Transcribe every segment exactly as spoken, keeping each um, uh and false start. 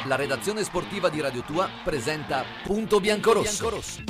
La redazione sportiva di Radio Tua presenta Punto Biancorosso. Biancorosso.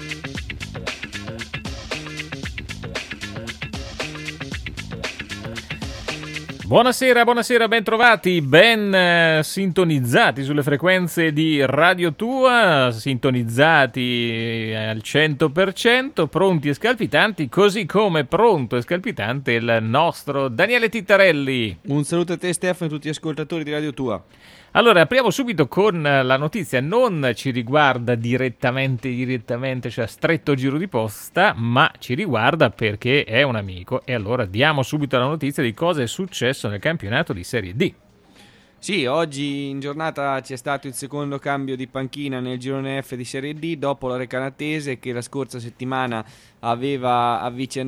Buonasera, buonasera, ben trovati, ben eh, sintonizzati sulle frequenze di Radio Tua, sintonizzati al cento per cento, pronti e scalpitanti, così come pronto e scalpitante il nostro Daniele Tittarelli. Un saluto a te Stefano e a tutti gli ascoltatori di Radio Tua. Allora, apriamo subito con la notizia, non ci riguarda direttamente, direttamente, cioè a stretto giro di posta, ma ci riguarda perché è un amico. E allora diamo subito la notizia di cosa è successo nel campionato di Serie D. Sì, oggi in giornata c'è stato il secondo cambio di panchina nel girone F di Serie D dopo la Recanatese che la scorsa settimana aveva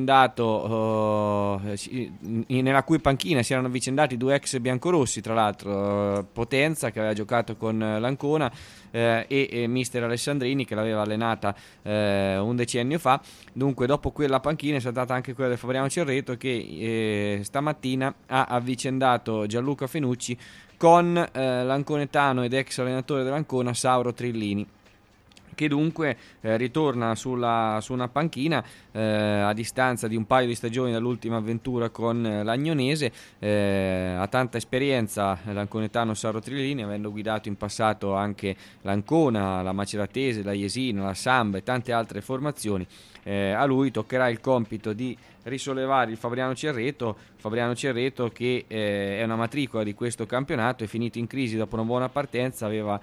avvicendato, uh, nella cui panchina si erano avvicendati due ex biancorossi, tra l'altro uh, Potenza che aveva giocato con l'Ancona eh, e, e mister Alessandrini che l'aveva allenata eh, un decennio fa. Dunque dopo quella panchina è stata anche quella del Fabriano Cerreto che eh, stamattina ha avvicendato Gianluca Fenucci con eh, l'anconetano ed ex allenatore dell'Ancona Sauro Trillini, che dunque eh, ritorna sulla, su una panchina eh, a distanza di un paio di stagioni dall'ultima avventura con eh, l'Agnonese. Eh, ha tanta esperienza l'anconetano Sauro Trillini, avendo guidato in passato anche l'Ancona, la Maceratese, la Jesina, la Samba e tante altre formazioni. Eh, a lui toccherà il compito di risollevare il Fabriano Cerreto, Fabriano Cerreto che eh, è una matricola di questo campionato, è finito in crisi dopo una buona partenza, aveva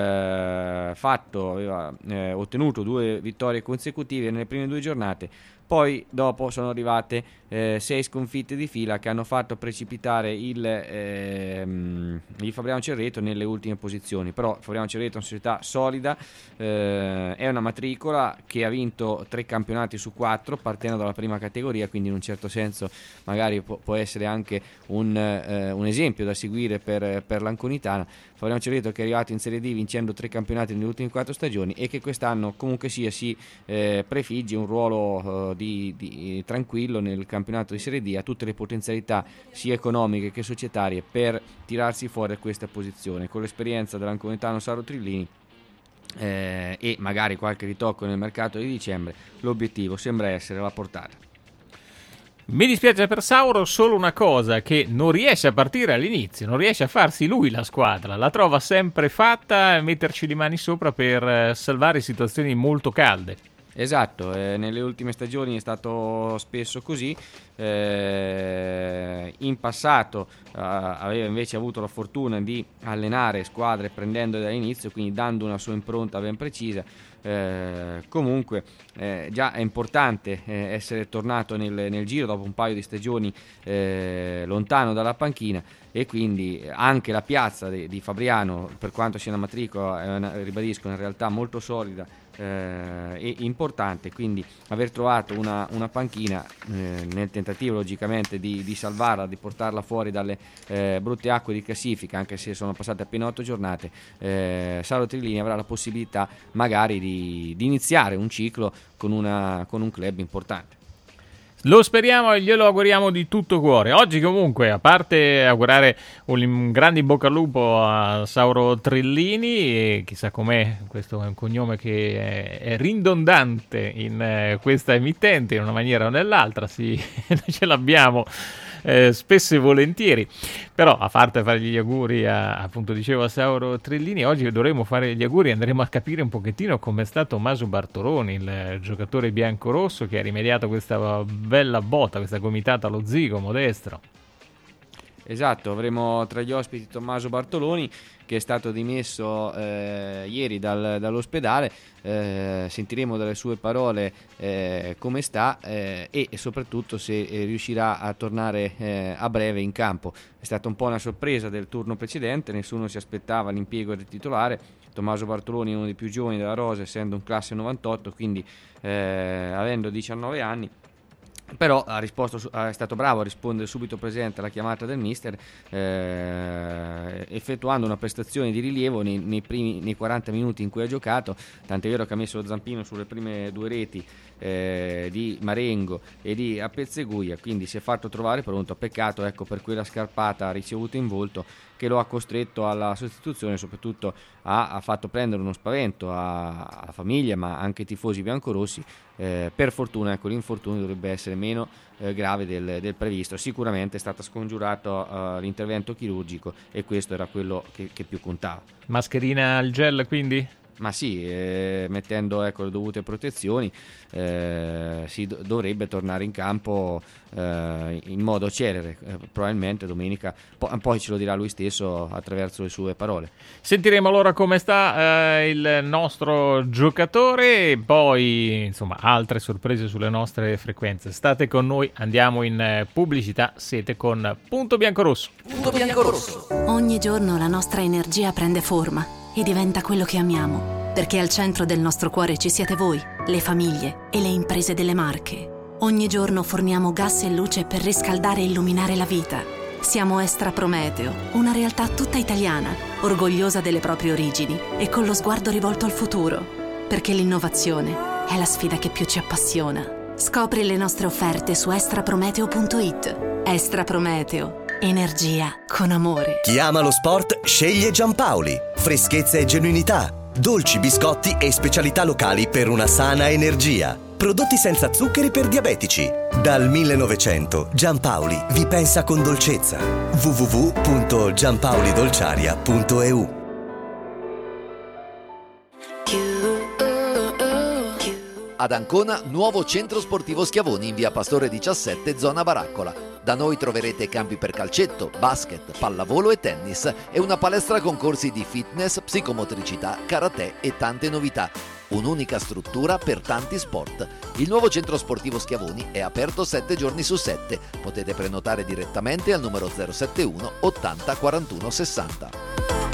eh, fatto, aveva eh, ottenuto due vittorie consecutive nelle prime due giornate. Poi dopo sono arrivate eh, sei sconfitte di fila che hanno fatto precipitare il, ehm, il Fabriano Cerreto nelle ultime posizioni. Però Fabriano Cerreto è una società solida, eh, è una matricola che ha vinto tre campionati su quattro partendo dalla prima categoria, quindi in un certo senso magari può, può essere anche un, eh, un esempio da seguire per, per l'Anconitana. Fabriano Cerreto che è arrivato in Serie D vincendo tre campionati nelle ultime quattro stagioni e che quest'anno comunque sia si eh, prefigge un ruolo eh, di, di tranquillo nel campionato di Serie D, ha tutte le potenzialità sia economiche che societarie per tirarsi fuori da questa posizione. Con l'esperienza dell'anconetano Sauro Trillini eh, e magari qualche ritocco nel mercato di dicembre, l'obiettivo sembra essere la portata. Mi dispiace per Sauro, solo una cosa, che non riesce a partire all'inizio, non riesce a farsi lui la squadra, la trova sempre fatta a metterci le mani sopra per salvare situazioni molto calde. Esatto, eh, nelle ultime stagioni è stato spesso così, eh, in passato eh, aveva invece avuto la fortuna di allenare squadre prendendo dall'inizio, quindi dando una sua impronta ben precisa. Eh, comunque eh, già è importante eh, essere tornato nel, nel giro dopo un paio di stagioni eh, lontano dalla panchina, e quindi anche la piazza di, di Fabriano, per quanto sia una matricola, è una, ribadisco, in realtà molto solida eh, e importante, quindi aver trovato una, una panchina eh, nel tentativo logicamente di, di salvarla, di portarla fuori dalle eh, brutte acque di classifica, anche se sono passate appena otto giornate, eh, Sauro Trillini avrà la possibilità magari di, di iniziare un ciclo con, una, con un club importante. Lo speriamo e glielo auguriamo di tutto cuore. Oggi comunque, a parte augurare un grande in bocca al lupo a Sauro Trillini, e chissà com'è, questo è un cognome che è ridondante in questa emittente in una maniera o nell'altra, sì, ce l'abbiamo eh, spesso e volentieri. Però a parte fare gli auguri a, appunto dicevo a Sauro Trillini, oggi dovremo fare gli auguri e andremo a capire un pochettino come è stato Maso Bartoloni, il giocatore biancorosso che ha rimediato questa bella botta, questa gomitata allo zigomo destro. Esatto, avremo tra gli ospiti Tommaso Bartoloni che è stato dimesso eh, ieri dal, dall'ospedale, eh, sentiremo dalle sue parole eh, come sta eh, e soprattutto se eh, riuscirà a tornare eh, a breve in campo. È stata un po' una sorpresa del turno precedente, nessuno si aspettava l'impiego del titolare. Tommaso Bartoloni è uno dei più giovani della rosa, essendo un classe novantotto, quindi eh, avendo diciannove anni però ha risposto, è stato bravo a rispondere subito presente alla chiamata del mister, eh, effettuando una prestazione di rilievo nei, nei primi nei quaranta minuti in cui ha giocato, tant'è vero che ha messo lo zampino sulle prime due reti eh, di Marengo e di Apezzeguia, quindi si è fatto trovare pronto. Peccato, ecco, per quella scarpata ricevuta in volto che lo ha costretto alla sostituzione, soprattutto ha, ha fatto prendere uno spavento a, alla famiglia ma anche ai tifosi biancorossi. Eh, per fortuna, ecco, l'infortunio dovrebbe essere meno eh, grave del, del previsto. Sicuramente è stato scongiurato uh, l'intervento chirurgico e questo era quello che, che più contava. Mascherina al gel quindi? Ma sì, eh, mettendo, ecco, le dovute protezioni eh, si do- dovrebbe tornare in campo eh, in modo celere, eh, probabilmente domenica, po- poi ce lo dirà lui stesso attraverso le sue parole. Sentiremo allora come sta eh, il nostro giocatore e poi insomma altre sorprese sulle nostre frequenze. State con noi, andiamo in eh, pubblicità, siete con Punto Biancorosso. Punto Biancorosso. Ogni giorno la nostra energia prende forma e diventa quello che amiamo, perché al centro del nostro cuore ci siete voi, le famiglie e le imprese delle Marche. Ogni giorno forniamo gas e luce per riscaldare e illuminare la vita. Siamo Estra Prometeo, una realtà tutta italiana, orgogliosa delle proprie origini e con lo sguardo rivolto al futuro, perché l'innovazione è la sfida che più ci appassiona. Scopri le nostre offerte su estraprometeo punto it. Estra Prometeo. Energia con amore. Chi ama lo sport sceglie Giampaoli. Freschezza e genuinità, dolci, biscotti e specialità locali per una sana energia. Prodotti senza zuccheri per diabetici. Dal millenovecento Giampaoli vi pensa con dolcezza. w w w punto giampaolidolciaria punto e u. Ad Ancona, nuovo centro sportivo Schiavoni in via Pastore diciassette, zona Baraccola. Da noi troverete campi per calcetto, basket, pallavolo e tennis e una palestra con corsi di fitness, psicomotricità, karate e tante novità. Un'unica struttura per tanti sport. Il nuovo centro sportivo Schiavoni è aperto sette giorni su sette. Potete prenotare direttamente al numero zero sette uno ottanta quarantuno sessanta.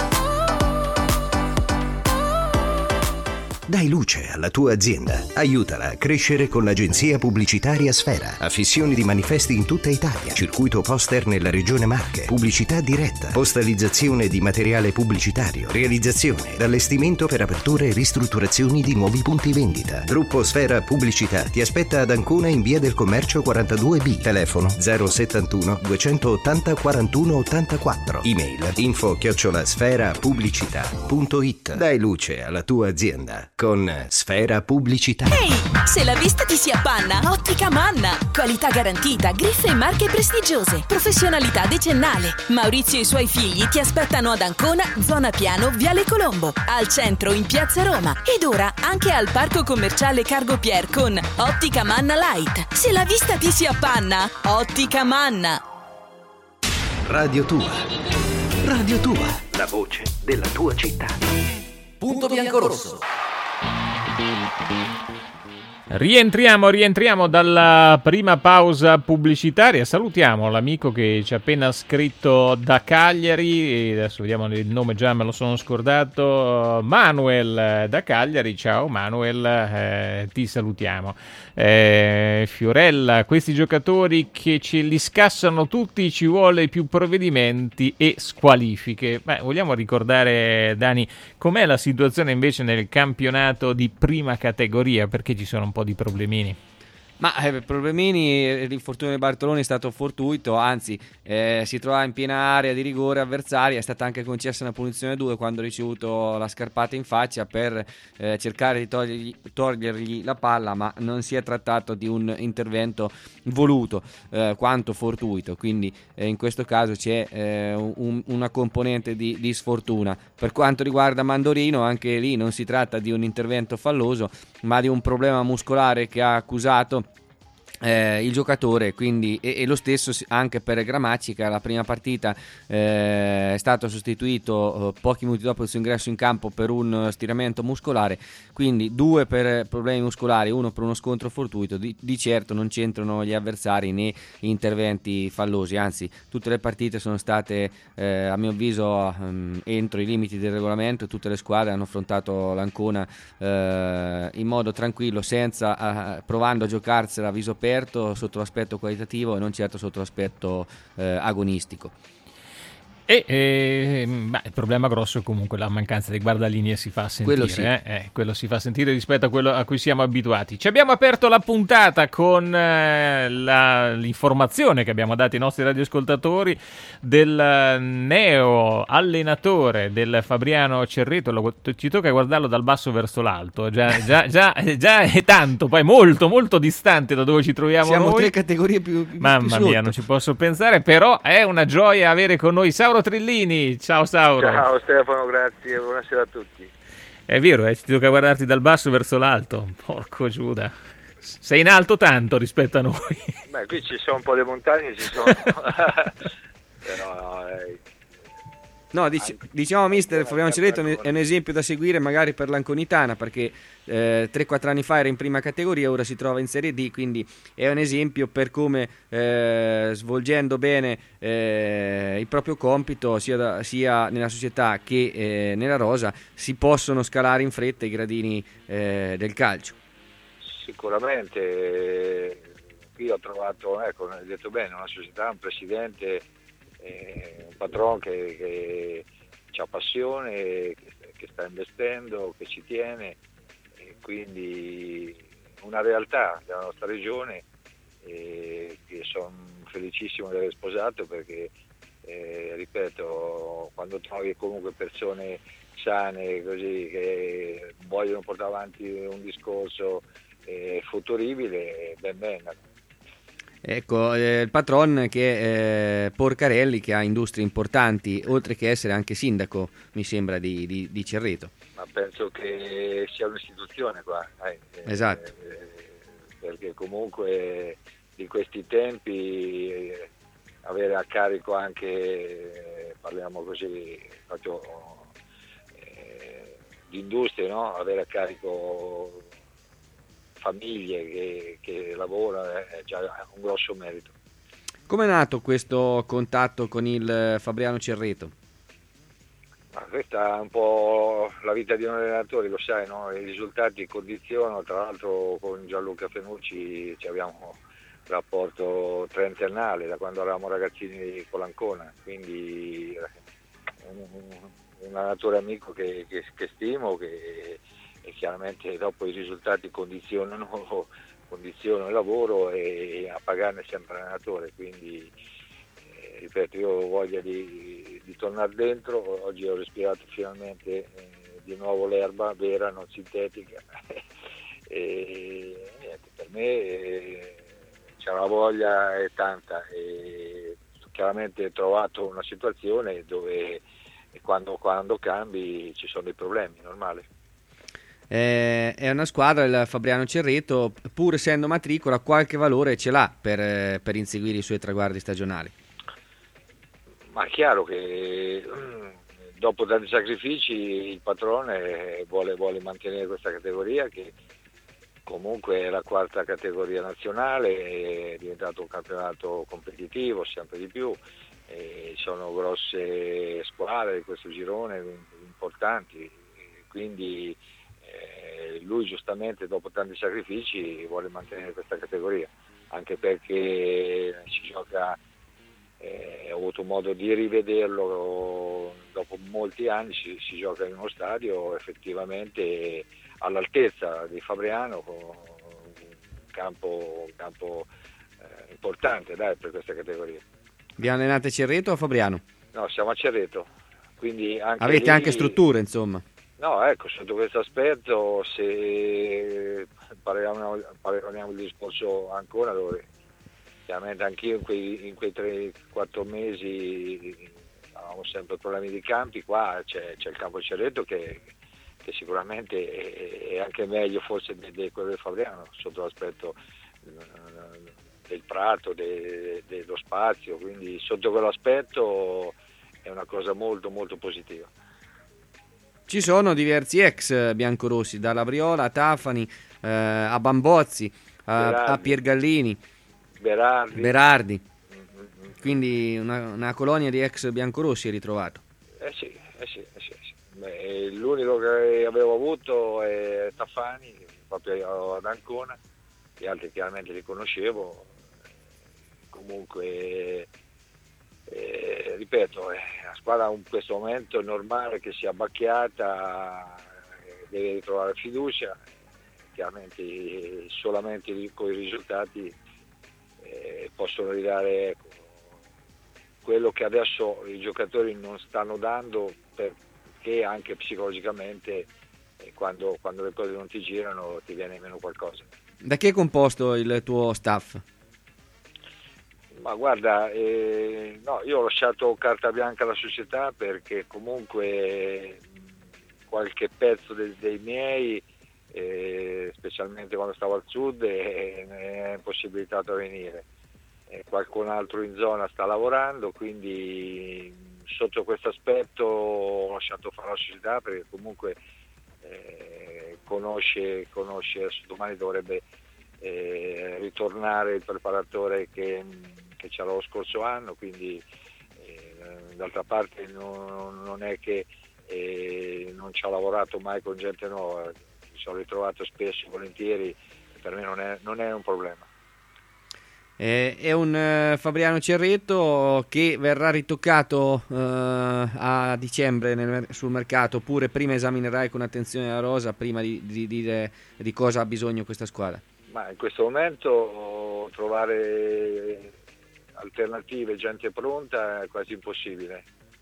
Dai luce alla tua azienda. Aiutala a crescere con l'agenzia pubblicitaria Sfera. Affissioni di manifesti in tutta Italia. Circuito poster nella regione Marche. Pubblicità diretta. Postalizzazione di materiale pubblicitario. Realizzazione. Allestimento per aperture e ristrutturazioni di nuovi punti vendita. Gruppo Sfera Pubblicità ti aspetta ad Ancona in via del Commercio quarantadue B. Telefono zero settantuno duecentottanta quarantuno ottantaquattro. Email info chiocciola sfera pubblicità punto it. Dai luce alla tua azienda con Sfera Pubblicità. Ehi, se la vista ti si appanna, Ottica Manna. Qualità garantita, griffe e marche prestigiose, professionalità decennale. Maurizio e i suoi figli ti aspettano ad Ancona, zona Piano, Viale Colombo, al centro in Piazza Roma ed ora anche al Parco Commerciale Cargo Pier con Ottica Manna Light. Se la vista ti si appanna, Ottica Manna. Radio Tua. Radio Tua. La voce della tua città. Punto Biancorosso. Rientriamo, rientriamo dalla prima pausa pubblicitaria. Salutiamo l'amico che ci ha appena scritto da Cagliari, e adesso vediamo il nome, già me lo sono scordato. Manuel da Cagliari. Ciao Manuel, eh, ti salutiamo. Eh, Fiorella, questi giocatori che ce li scassano tutti, ci vuole più provvedimenti e squalifiche. Beh, vogliamo ricordare, Dani, com'è la situazione invece nel campionato di prima categoria, perché ci sono un po' di problemini. Ma eh, problemini, l'infortunio di Bartoloni è stato fortuito, anzi eh, si trova in piena area di rigore avversaria, è stata anche concessa una punizione due quando ha ricevuto la scarpata in faccia per eh, cercare di togliergli, togliergli la palla, ma non si è trattato di un intervento voluto eh, quanto fortuito, quindi eh, in questo caso c'è eh, un, una componente di, di sfortuna. Per quanto riguarda Mandorino, anche lì non si tratta di un intervento falloso, ma di un problema muscolare che ha accusato Eh, il giocatore, quindi e, e lo stesso anche per Gramaccica. La prima partita eh, è stato sostituito eh, pochi minuti dopo il suo ingresso in campo per un stiramento muscolare, quindi due per problemi muscolari, uno per uno scontro fortuito. Di, di certo non c'entrano gli avversari né interventi fallosi, anzi tutte le partite sono state eh, a mio avviso um, entro i limiti del regolamento. Tutte le squadre hanno affrontato l'Ancona eh, in modo tranquillo, senza uh, provando a giocarsela a viso aperto certo sotto l'aspetto qualitativo e non certo sotto l'aspetto eh, agonistico. E eh, beh, il problema grosso è comunque la mancanza di guardalinee, si fa sentire, Quello sì. eh? Eh, quello si fa sentire rispetto a quello a cui siamo abituati. Ci abbiamo aperto la puntata con eh, la, l'informazione che abbiamo dato ai nostri radioascoltatori del neo allenatore del Fabriano Cerreto. Lo, ci tocca guardarlo dal basso verso l'alto, già, già, già, già è tanto, poi molto molto distante da dove ci troviamo Siamo noi. tre categorie più, più Mamma più mia, non ci posso pensare, però è una gioia avere con noi Sauro Trillini. Ciao Sauro. Ciao Stefano, grazie, buonasera a tutti. È vero, eh, ti tocca guardarti dal basso verso l'alto. Porco Giuda. Sei in alto tanto rispetto a noi. Beh, qui ci sono un po' di montagne, ci sono. Però no, eh. No, dic- diciamo mister Fabriano Cerreto è un esempio da seguire magari per l'Anconitana, perché eh, tre quattro anni fa era in prima categoria, ora si trova in Serie D, quindi è un esempio per come eh, svolgendo bene eh, il proprio compito sia, da, sia nella società che eh, nella rosa si possono scalare in fretta i gradini eh, del calcio. Sicuramente, qui ho trovato, ecco, hai detto bene, una società, un presidente, eh, un patron che, che ha passione, che, che sta investendo, che ci tiene, e quindi una realtà della nostra regione, e che sono felicissimo di aver sposato, perché eh, ripeto, quando trovi comunque persone sane così che vogliono portare avanti un discorso eh, futuribile, ben venga. Ecco, eh, il patron che è eh, Porcarelli, che ha industrie importanti, oltre che essere anche sindaco, mi sembra, di, di, di Cerreto. Ma penso che sia un'istituzione qua. Eh, esatto. Eh, perché comunque in questi tempi eh, avere a carico anche, eh, parliamo così, proprio eh, di industrie, no? Avere a carico famiglie che, che lavorano è già un grosso merito. Come è nato questo contatto con il Fabriano Cerreto? Ma questa è un po' la vita di noi allenatori, lo sai, no? I risultati condizionano. Tra l'altro con Gianluca Fenucci ci abbiamo un rapporto trentennale da quando eravamo ragazzini con l'Ancona, quindi un, un allenatore amico che, che, che stimo, che e chiaramente dopo i risultati condizionano, condizionano il lavoro, e a pagarne è sempre l'allenatore, quindi eh, ripeto, io ho voglia di, di tornare dentro. Oggi ho respirato finalmente eh, di nuovo l'erba vera, non sintetica e niente, per me eh, c'è una voglia è tanta, e chiaramente ho trovato una situazione dove quando, quando cambi ci sono dei problemi, normale. Eh, è una squadra, il Fabriano Cerreto, pur essendo matricola, qualche valore ce l'ha per, per inseguire i suoi traguardi stagionali. Ma è chiaro che dopo tanti sacrifici il patrone vuole, vuole mantenere questa categoria, che comunque è la quarta categoria nazionale, è diventato un campionato competitivo sempre di più, e sono grosse squadre di questo girone importanti, quindi lui giustamente dopo tanti sacrifici vuole mantenere questa categoria, anche perché si gioca, eh, ho avuto modo di rivederlo dopo molti anni, si, si gioca in uno stadio effettivamente all'altezza di Fabriano, con un campo, un campo eh, importante, dai, per questa categoria. Vi allenate a Cerreto o a Fabriano? No, siamo a Cerreto, quindi anche avete lì, anche strutture, insomma. No, ecco, sotto questo aspetto, se parliamo, parliamo del discorso ancora, dove chiaramente anch'io in quei, in quei tre quattro mesi avevamo sempre problemi di campi, qua c'è, c'è il campo Cerreto che, che sicuramente è, è anche meglio forse di, di quello del Fabriano, sotto l'aspetto eh, del prato, de, de, dello spazio, quindi sotto quell'aspetto è una cosa molto molto positiva. Ci sono diversi ex biancorossi, da Labriola a Tafani, eh, a Bambozzi, a, a Piergallini, Berardi. Berardi. Quindi una, una colonia di ex biancorossi è ritrovato. Eh sì, eh sì, eh sì, eh sì. Beh, l'unico che avevo avuto è Tafani, proprio ad Ancona, gli altri chiaramente li conoscevo. Comunque, eh, ripeto, eh, la squadra in questo momento è normale che sia abbacchiata, eh, deve ritrovare fiducia, chiaramente solamente con i risultati eh, possono ridare, ecco, quello che adesso i giocatori non stanno dando, perché anche psicologicamente eh, quando, quando le cose non ti girano ti viene meno qualcosa. Da chi è composto il tuo staff? Ma guarda, eh, no, io ho lasciato carta bianca alla società perché comunque qualche pezzo de- dei miei, eh, specialmente quando stavo al sud, eh, è impossibilitato a venire. Eh, qualcun altro in zona sta lavorando, quindi sotto questo aspetto ho lasciato fare la società perché comunque eh, conosce, conosce, domani dovrebbe eh, ritornare il preparatore che che c'era lo scorso anno, quindi eh, d'altra parte non, non è che eh, non ci ha lavorato mai con gente nuova, mi sono ritrovato spesso, volentieri, per me non è, non è un problema. Eh, è un eh, Fabriano Cerreto che verrà ritoccato eh, a dicembre nel, sul mercato, oppure prima esaminerai con attenzione la rosa prima di, di dire di cosa ha bisogno questa squadra? Ma in questo momento trovare alternative, gente pronta è quasi impossibile,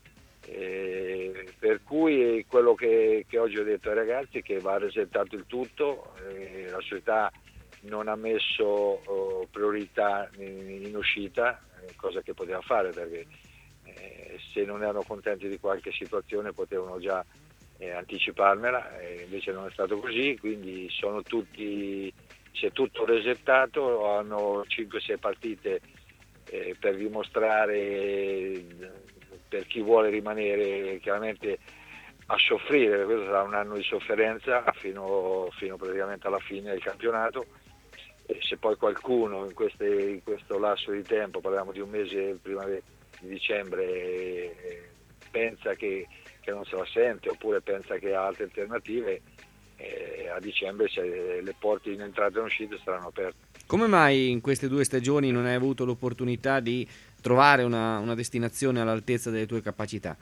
e per cui quello che, che oggi ho detto ai ragazzi è che va resettato il tutto, e la società non ha messo oh, priorità in, in uscita, cosa che poteva fare perché eh, se non erano contenti di qualche situazione potevano già eh, anticiparmela, e invece non è stato così, quindi sono tutti, si è tutto resettato, hanno cinque sei partite Eh, per dimostrare, per chi vuole rimanere chiaramente a soffrire, questo sarà un anno di sofferenza fino, fino praticamente alla fine del campionato, e se poi qualcuno in, queste, in questo lasso di tempo, parliamo di un mese prima di dicembre, eh, pensa che, che non se la sente oppure pensa che ha altre alternative, eh, a dicembre se le porte in entrata e in uscita saranno aperte. Come mai in queste due stagioni non hai avuto l'opportunità di trovare una, una destinazione all'altezza delle tue capacità?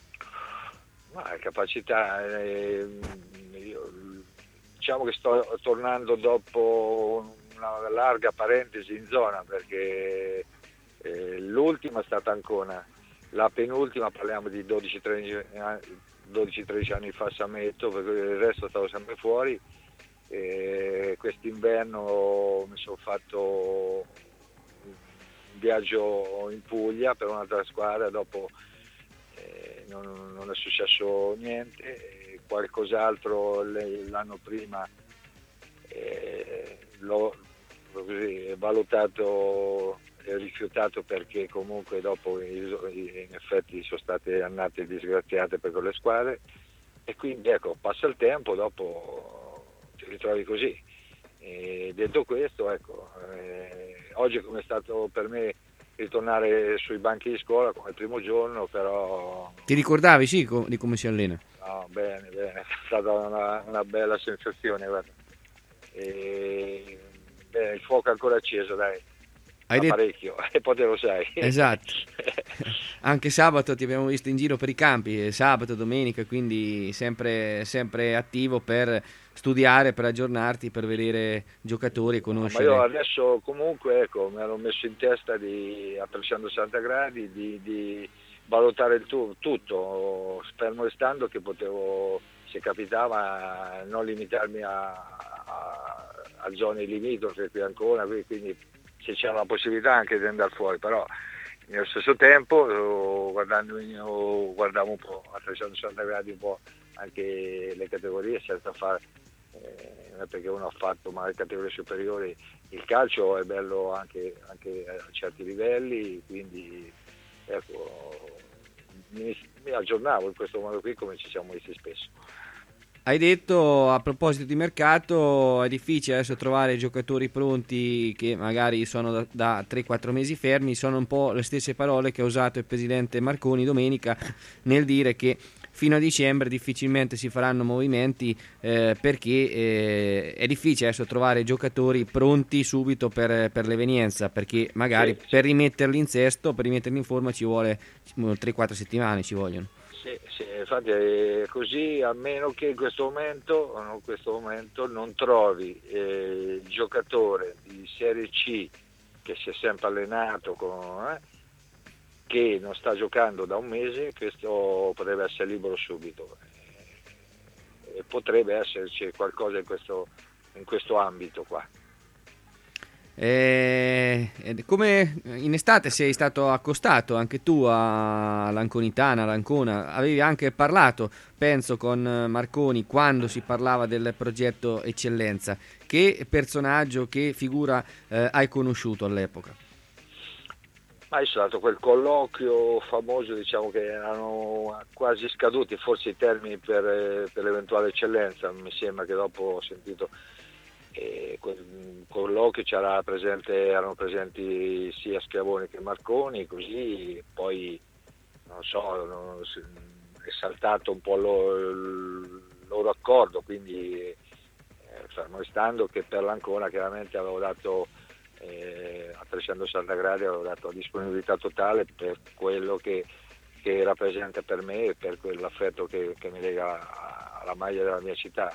Ma capacità, eh, io, diciamo che sto tornando dopo una larga parentesi in zona, perché eh, l'ultima è stata Ancona, la penultima parliamo di dodici tredici anni fa a Sametto, perché il resto stavo sempre fuori. E quest'inverno mi sono fatto un viaggio in Puglia per un'altra squadra, dopo eh, non, non è successo niente, e qualcos'altro l'anno prima eh, l'ho così, valutato e rifiutato, perché comunque dopo in effetti sono state annate disgraziate per quelle squadre, e quindi ecco, passa il tempo, dopo ti ritrovi così. E detto questo, ecco, eh, oggi come è stato per me ritornare sui banchi di scuola come il primo giorno, però... Ti ricordavi, sì, co- di come si allena? No, bene, bene, è stata una, una bella sensazione, guarda. E, bene, il fuoco è ancora acceso, dai. Hai detto... parecchio, e poi te lo sai. Esatto. Anche sabato ti abbiamo visto in giro per i campi, sabato, domenica, quindi sempre, sempre attivo per studiare, per aggiornarti, per vedere giocatori e conoscere. No, ma io adesso comunque ecco, mi ero messo in testa di, a trecentosessanta gradi di, di valutare il tu, tutto, fermo restando che potevo, se capitava, non limitarmi a, a, a zone limitrofe qui ancora, quindi se c'era la possibilità anche di andare fuori, però nello stesso tempo guardando, io guardavo un po' a trecentosessanta gradi un po' anche le categorie, senza fare eh, perché uno ha fatto ma le categorie superiori, il calcio è bello anche, anche a certi livelli, quindi ecco, mi, mi aggiornavo in questo modo qui, come ci siamo visti spesso. Hai detto, a proposito di mercato, è difficile adesso trovare giocatori pronti che magari sono da, da tre quattro mesi fermi. Sono un po' le stesse parole che ha usato il presidente Marconi domenica nel dire che fino a dicembre difficilmente si faranno movimenti eh, perché eh, è difficile adesso trovare giocatori pronti subito per, per l'evenienza, perché magari sì, per rimetterli in sesto, per rimetterli in forma ci vuole tre quattro settimane, ci vogliono. Sì, sì, infatti è così, a meno che in questo momento, in questo momento non trovi eh, il giocatore di Serie C che si è sempre allenato con, eh, che non sta giocando da un mese, questo potrebbe essere libero subito e, e potrebbe esserci qualcosa in questo, in questo ambito qua. E, come in estate sei stato accostato anche tu all'Anconitana, all'Ancona, avevi anche parlato, penso, con Marconi quando si parlava del progetto Eccellenza. Che personaggio, che figura eh, hai conosciuto all'epoca? Ma è stato quel colloquio famoso, diciamo che erano quasi scaduti forse i termini per, per l'eventuale eccellenza, mi sembra che dopo ho sentito e quel colloquio c'era presente, erano presenti sia Schiavoni che Marconi, così poi non so, non, è saltato un po' lo, il loro accordo, quindi eh, fermo restando che per l'Ancona chiaramente avevo dato eh, a trecentosessanta gradi, avevo dato la disponibilità totale per quello che, che rappresenta per me e per quell'affetto che, che mi lega alla maglia della mia città.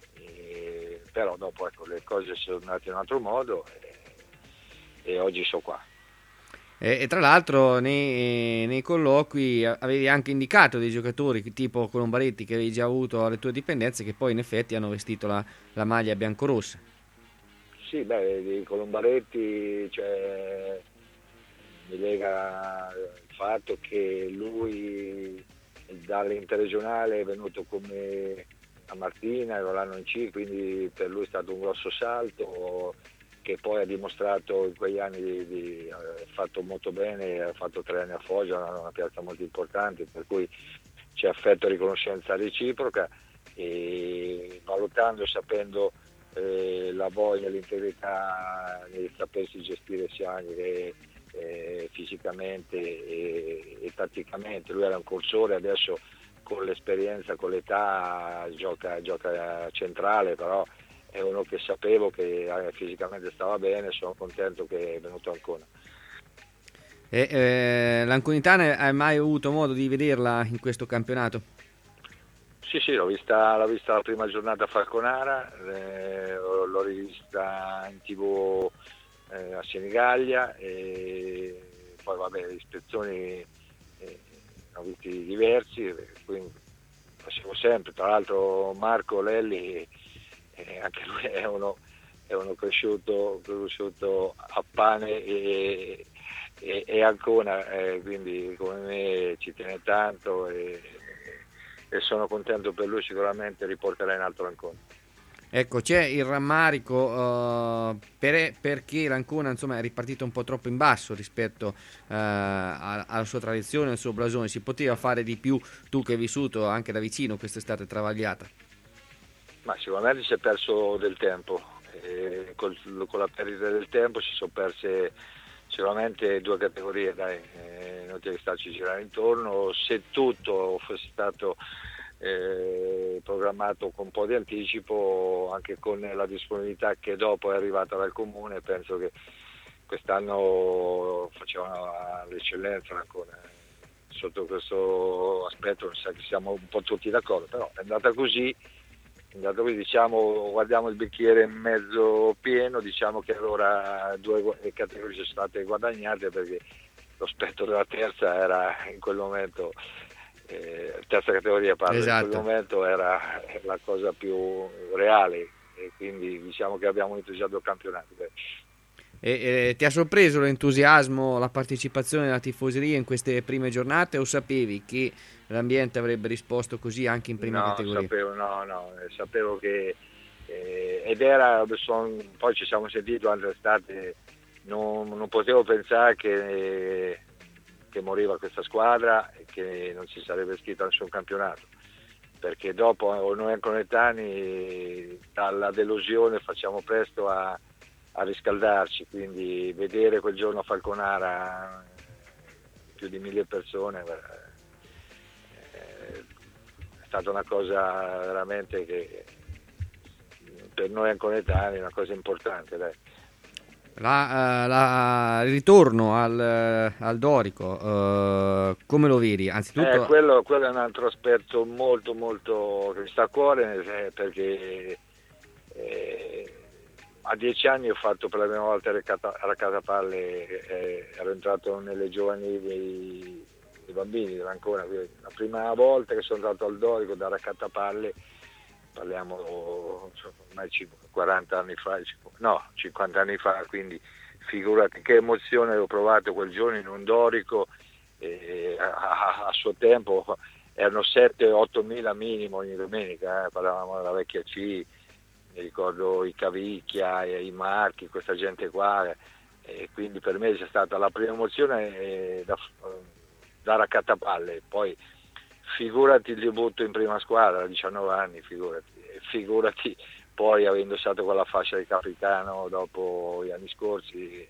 E, però dopo ecco, le cose sono andate in un altro modo e, e oggi sono qua. E, e tra l'altro nei, nei colloqui avevi anche indicato dei giocatori tipo Colombaretti che avevi già avuto alle tue dipendenze, che poi in effetti hanno vestito la, la maglia biancorossa. Sì, beh, di Colombaretti cioè, mi lega il fatto che lui dall'interregionale è venuto come a Martina e l'anno in C, quindi per lui è stato un grosso salto che poi ha dimostrato in quegli anni di, di aver fatto molto bene, ha fatto tre anni a Foggia, una, una piazza molto importante, per cui c'è affetto e riconoscenza reciproca e valutando e sapendo eh, la voglia, l'integrità di sapersi gestire sia anche eh, fisicamente e, e tatticamente, lui era un corsore, adesso con l'esperienza, con l'età gioca, gioca centrale, però è uno che sapevo che fisicamente stava bene, sono contento che è venuto ancora. E, eh, l'Anconitana hai mai avuto modo di vederla in questo campionato? Sì, sì, l'ho vista, l'ho vista la prima giornata a Falconara, eh, l'ho rivista in tivù eh, a Senigallia e poi vabbè le ispezioni eh, ho visti diversi, quindi facevo sempre, tra l'altro Marco Lelli eh, anche lui è uno, è uno cresciuto, cresciuto a pane e, e, e Ancona, eh, quindi come me ci tiene tanto e, e sono contento per lui, sicuramente riporterà in alto l'Ancona. Ecco, c'è il rammarico uh, per, perché l'Ancona insomma è ripartito un po' troppo in basso rispetto uh, alla sua tradizione, al suo blasone. Si poteva fare di più, tu che hai vissuto anche da vicino quest'estate travagliata? Ma sicuramente si è perso del tempo, e col, con la perdita del tempo si sono perse sicuramente due categorie, dai, eh, non devi starci a girare intorno. Se tutto fosse stato eh, programmato con un po' di anticipo, anche con la disponibilità che dopo è arrivata dal comune, penso che quest'anno facevano l'eccellenza ancora. Sotto questo aspetto sa che siamo un po' tutti d'accordo, però è andata così, è andata così, diciamo, guardiamo il bicchiere mezzo pieno, diciamo che allora due categorie sono state guadagnate perché lo spettro della terza era in quel momento, eh, terza categoria parlo, esatto. In quel momento era la cosa più reale e quindi diciamo che abbiamo vinto già due campionati. E, e, ti ha sorpreso l'entusiasmo, la partecipazione della tifoseria in queste prime giornate o sapevi che l'ambiente avrebbe risposto così anche in prima no, categoria? Sapevo, no, no, sapevo che eh, ed era, son, poi ci siamo sentiti durante l'estate, non, non potevo pensare che, che moriva questa squadra e che non si sarebbe iscritta al suo campionato, perché dopo noi anconetani dalla delusione facciamo presto a a riscaldarci, quindi vedere quel giorno a Falconara più di mille persone eh, stata una cosa veramente che per noi anconetani è una cosa importante, dai. La, uh, la, il ritorno al, al Dorico, uh, come lo vedi? Anzitutto... Eh, quello, quello è un altro aspetto molto molto che mi sta a cuore, eh, perché eh, a dieci anni ho fatto per la prima volta il raccata, raccattapalle, eh, ero entrato nelle giovanili dei, dei bambini dell'Ancona, la prima volta che sono andato al Dorico da raccattapalle, parliamo ormai quaranta anni fa, no, cinquanta anni fa, quindi figurati che emozione ho provato quel giorno in un Dorico, eh, a, a suo tempo erano sette otto mila minimo ogni domenica, eh, parlavamo della vecchia C, mi ricordo i Cavicchia, i Marchi, questa gente qua, e quindi per me c'è stata la prima emozione eh, da, da raccattapalle, poi figurati il debutto in prima squadra a diciannove anni, figurati, figurati poi avendo stato con la fascia di capitano dopo gli anni scorsi,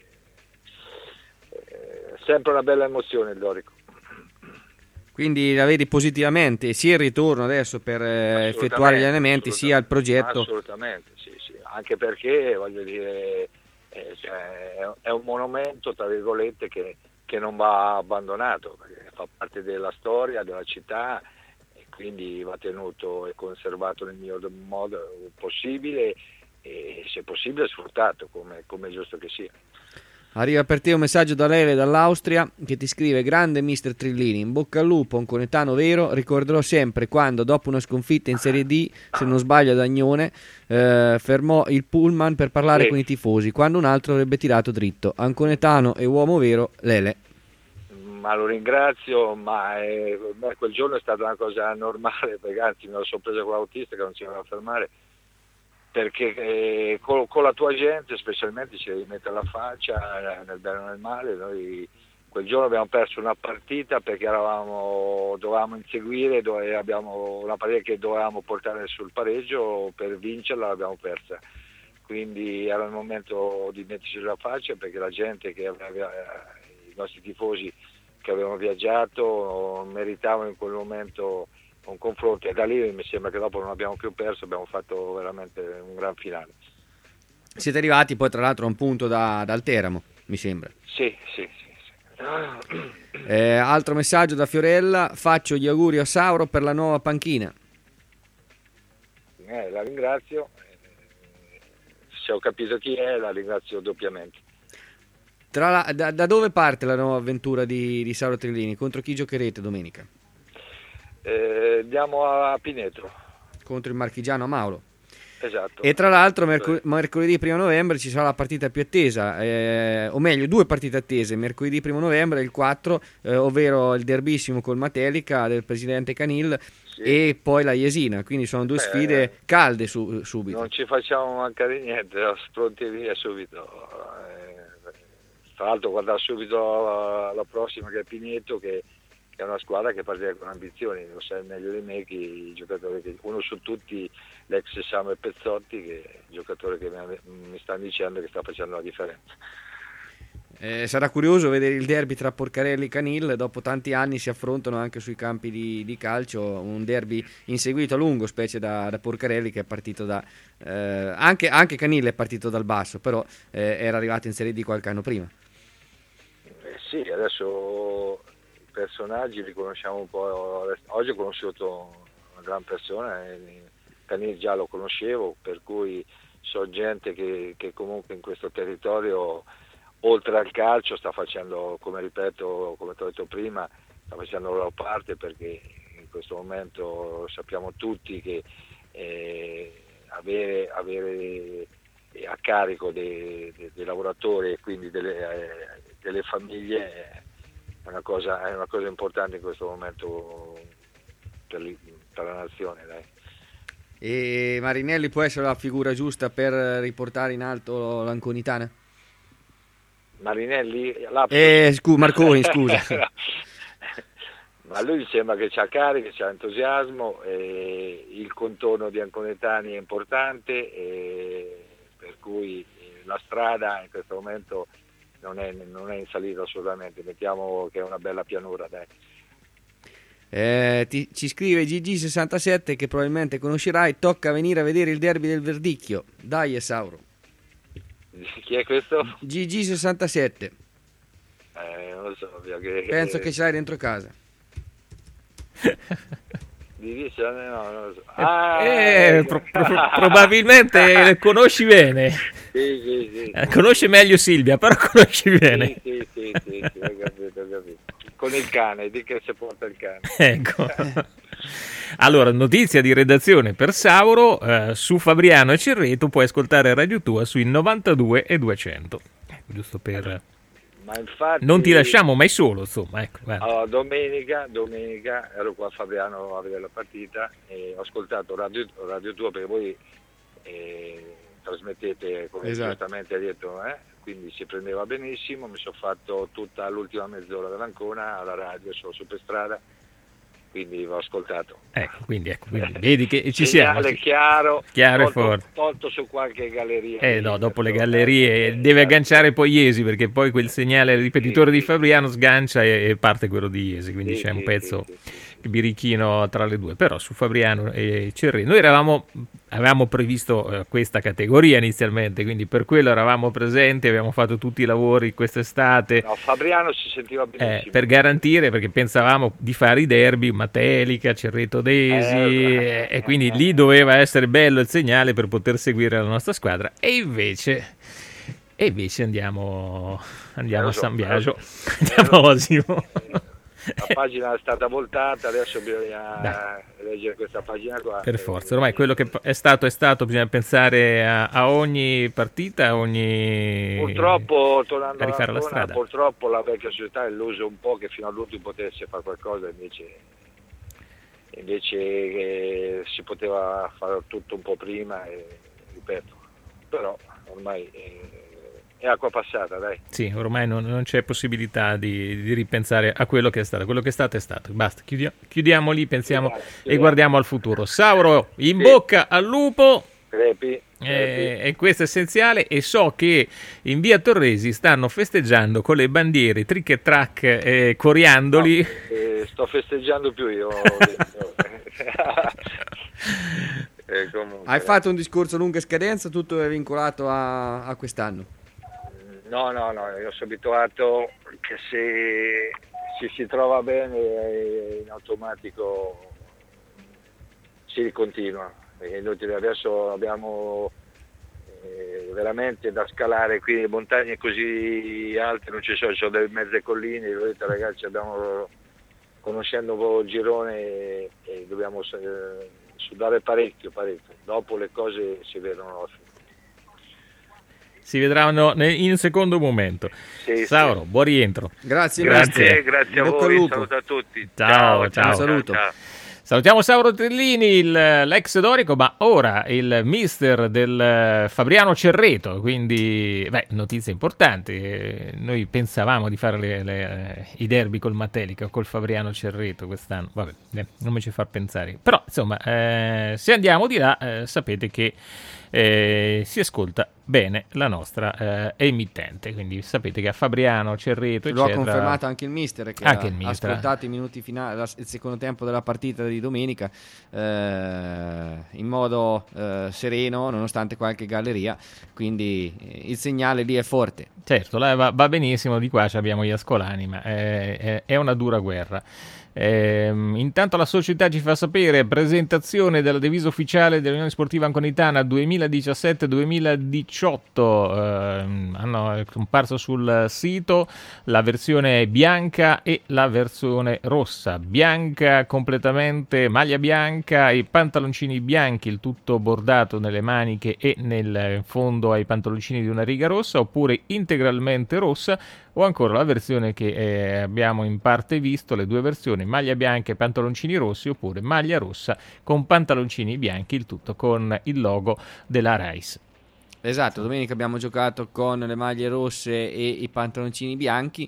eh, sempre una bella emozione il Dorico. Quindi la vedi positivamente sia il ritorno adesso per eh, effettuare gli allenamenti sia il progetto? Assolutamente, sì, sì, anche perché voglio dire eh, cioè, è un monumento tra virgolette che, che non va abbandonato, perché fa parte della storia della città e quindi va tenuto e conservato nel miglior modo possibile e se possibile sfruttato come, come è giusto che sia. Arriva per te un messaggio da Lele dall'Austria che ti scrive: grande mister Trillini, in bocca al lupo, un conetano vero, ricorderò sempre quando dopo una sconfitta in Serie D, se non sbaglio ad Agnone, eh, fermò il pullman per parlare sì. con i tifosi, quando un altro avrebbe tirato dritto. Anconetano e uomo vero, Lele. Ma lo ringrazio, ma eh, beh, quel giorno è stata una cosa normale, perché anzi me la sono presa con l'autista che non si voleva fermare, perché eh, con, con la tua gente specialmente ci devi mettere la faccia, eh, nel bene o nel male. Noi quel giorno abbiamo perso una partita perché eravamo, dovevamo inseguire, dove abbiamo una partita che dovevamo portare sul pareggio, per vincerla l'abbiamo persa, quindi era il momento di metterci la faccia, perché la gente che aveva, i nostri tifosi che avevano viaggiato meritavano in quel momento un confronto, e da lì mi sembra che dopo non abbiamo più perso, abbiamo fatto veramente un gran finale. Siete arrivati poi tra l'altro a un punto da, dal Teramo, mi sembra. Sì, sì, sì, sì. Eh, altro messaggio da Fiorella: faccio gli auguri a Sauro per la nuova panchina. Eh, la ringrazio, se ho capito chi è la ringrazio doppiamente. Tra la, da, da dove parte la nuova avventura di, di Sauro Trillini? Contro chi giocherete domenica? Eh, andiamo a Pineto contro il marchigiano a Mauro. Esatto. E tra l'altro mercol- mercoledì primo novembre ci sarà la partita più attesa, eh, o meglio due partite attese, mercoledì primo novembre il quattro, eh, ovvero il derbissimo col Matelica del presidente Canil, sì. E poi la Jesina, quindi sono due Beh, sfide calde su- subito. Non ci facciamo mancare niente, pronti via subito. Eh, tra l'altro guardare subito la prossima che è Pineto, che è una squadra che parte con ambizioni, lo sai meglio di me che i giocatori, che, uno su tutti l'ex Samuel Pezzotti, che è il giocatore che mi, mi stanno dicendo che sta facendo la differenza. Eh, sarà curioso vedere il derby tra Porcarelli e Canil, dopo tanti anni si affrontano anche sui campi di, di calcio, un derby inseguito a lungo, specie da, da Porcarelli che è partito da... Eh, anche, anche Canil è partito dal basso, però eh, era arrivato in Serie D qualche anno prima. Eh sì, adesso... personaggi li conosciamo un po', oggi ho conosciuto una gran persona, Canil già lo conoscevo, per cui so gente che, che comunque in questo territorio oltre al calcio sta facendo, come ripeto, come ti ho detto prima, sta facendo la loro parte, perché in questo momento sappiamo tutti che eh, avere, avere a carico dei, dei, dei lavoratori e quindi delle, eh, delle famiglie è una cosa, è una cosa importante in questo momento per, per la nazione, dai. E Marinelli può essere la figura giusta per riportare in alto l'Anconitana? Marinelli? Eh, scu- Marconi, scusa. Ma lui sembra che c'ha carica, c'ha entusiasmo, e il contorno di Anconetani è importante, e per cui la strada in questo momento non è, non è in salita assolutamente, mettiamo che è una bella pianura, dai. Eh, ti, ci scrive G G sessantasette che probabilmente conoscerai, tocca venire a vedere il derby del Verdicchio. Dai Sauro. Chi è questo? G G sessantasette. Eh, non lo so, che... Penso che ce l'hai dentro casa. Di Vice, no, non lo so. Ah, eh, pro, pro, probabilmente conosci bene. Sì, sì, sì. Eh, conosce meglio Silvia, però conosci bene. Sì, sì, sì, sì, sì, ho capito, ho capito. Con il cane, di che si porta il cane. Ecco. Allora, notizia di redazione per Sauro, eh, su Fabriano e Cerreto puoi ascoltare Radio Tua sui novantadue e duecento. Eh, giusto per... Ma infatti, non ti lasciamo mai solo, insomma. Ecco, allora, domenica, domenica ero qua a Fabriano a vedere la partita e ho ascoltato Radio, Radio Tua perché voi eh, trasmettete, come esatto. giustamente hai detto, eh? Quindi si prendeva benissimo, mi sono fatto tutta l'ultima mezz'ora dell'Ancona alla radio, sono su per strada, quindi l'ho ascoltato. Ecco, quindi, ecco, quindi vedi che ci siamo. Segnale chiaro, chiaro tolto, e forte. Tolto su qualche galleria. Eh no, dopo le gallerie eh, deve agganciare poi Iesi, perché poi quel segnale ripetitore sì, di Fabriano sgancia e, e parte quello di Iesi, quindi sì, c'è un sì, pezzo sì, sì, sì. birichino tra le due. Però su Fabriano e Cerreto noi eravamo avevamo previsto eh, questa categoria inizialmente, quindi per quello eravamo presenti, abbiamo fatto tutti i lavori quest'estate. No, Fabriano si sentiva benissimo. Eh, per garantire, perché pensavamo di fare i derby Matelica, Cerreto Desi, eh, e, e quindi lì doveva essere bello il segnale per poter seguire la nostra squadra, e invece e invece andiamo andiamo a San Biagio, andiamo a Osimo. La pagina è stata voltata, adesso bisogna Dai. leggere questa pagina qua. Per forza, ormai quello che è stato è stato, bisogna pensare a, a ogni partita, a ogni... Purtroppo, tornando a rifare alla la strada. Purtroppo la vecchia società è illuso un po' che fino all'ultimo potesse fare qualcosa, invece, invece eh, si poteva fare tutto un po' prima, e, ripeto, però ormai... Eh, è acqua passata, dai. Sì, ormai non, non c'è possibilità di, di ripensare a quello che è stato. Quello che è stato è stato. Basta, chiudiamo, chiudiamo lì, pensiamo chiudiamo, chiudiamo. E guardiamo al futuro. Sauro, in sì. bocca al lupo. Crepi, eh, e questo è essenziale. E so che in via Torresi stanno festeggiando con le bandiere trick e track eh, coriandoli. No, eh, sto festeggiando più io. eh, comunque, Hai fatto un discorso lunga scadenza, tutto è vincolato a, a quest'anno? No, no, no, io sono abituato che se, se si trova bene in automatico si ricontinua. Inutile, adesso abbiamo eh, veramente da scalare qui, montagne così alte non ci sono, ci sono delle mezze colline, vedete ragazzi, abbiamo, conoscendo il girone e, e dobbiamo eh, sudare parecchio, parecchio, dopo le cose si vedono. Si vedranno in un secondo momento. Sì, Sauro, sì. buon rientro. Grazie, grazie, grazie a voi, saluto a tutti. Ciao, ciao. ciao. Saluto. Ciao. Salutiamo Sauro Trillini, il, l'ex dorico, ma ora il mister del Fabriano Cerreto, quindi beh, notizie importanti. Noi pensavamo di fare le, le, i derby col Matelica o col Fabriano Cerreto quest'anno, vabbè, eh, non mi ci fa pensare. Però, insomma, eh, se andiamo di là, eh, sapete che eh, si ascolta bene la nostra eh, emittente, quindi sapete che a Fabriano, Cerreto, lo eccetera, ha confermato anche il mister che anche ha il mister. ascoltato i minuti finali, il secondo tempo della partita di domenica eh, in modo eh, sereno, nonostante qualche galleria, quindi eh, il segnale lì è forte. Certo, va, va benissimo, di qua abbiamo gli ascolani, ma è, è, è una dura guerra. Eh, intanto la società ci fa sapere: presentazione della divisa ufficiale dell'Unione Sportiva Anconitana duemiladiciassette duemiladiciotto, eh, hanno comparso sul sito la versione bianca e la versione rossa. Bianca completamente, maglia bianca e pantaloncini bianchi, il tutto bordato nelle maniche e nel fondo ai pantaloncini di una riga rossa, oppure integralmente rossa, o ancora la versione che eh, abbiamo in parte visto, le due versioni, maglia bianca e pantaloncini rossi, oppure maglia rossa con pantaloncini bianchi, il tutto con il logo della Rais. Esatto, domenica abbiamo giocato con le maglie rosse e i pantaloncini bianchi,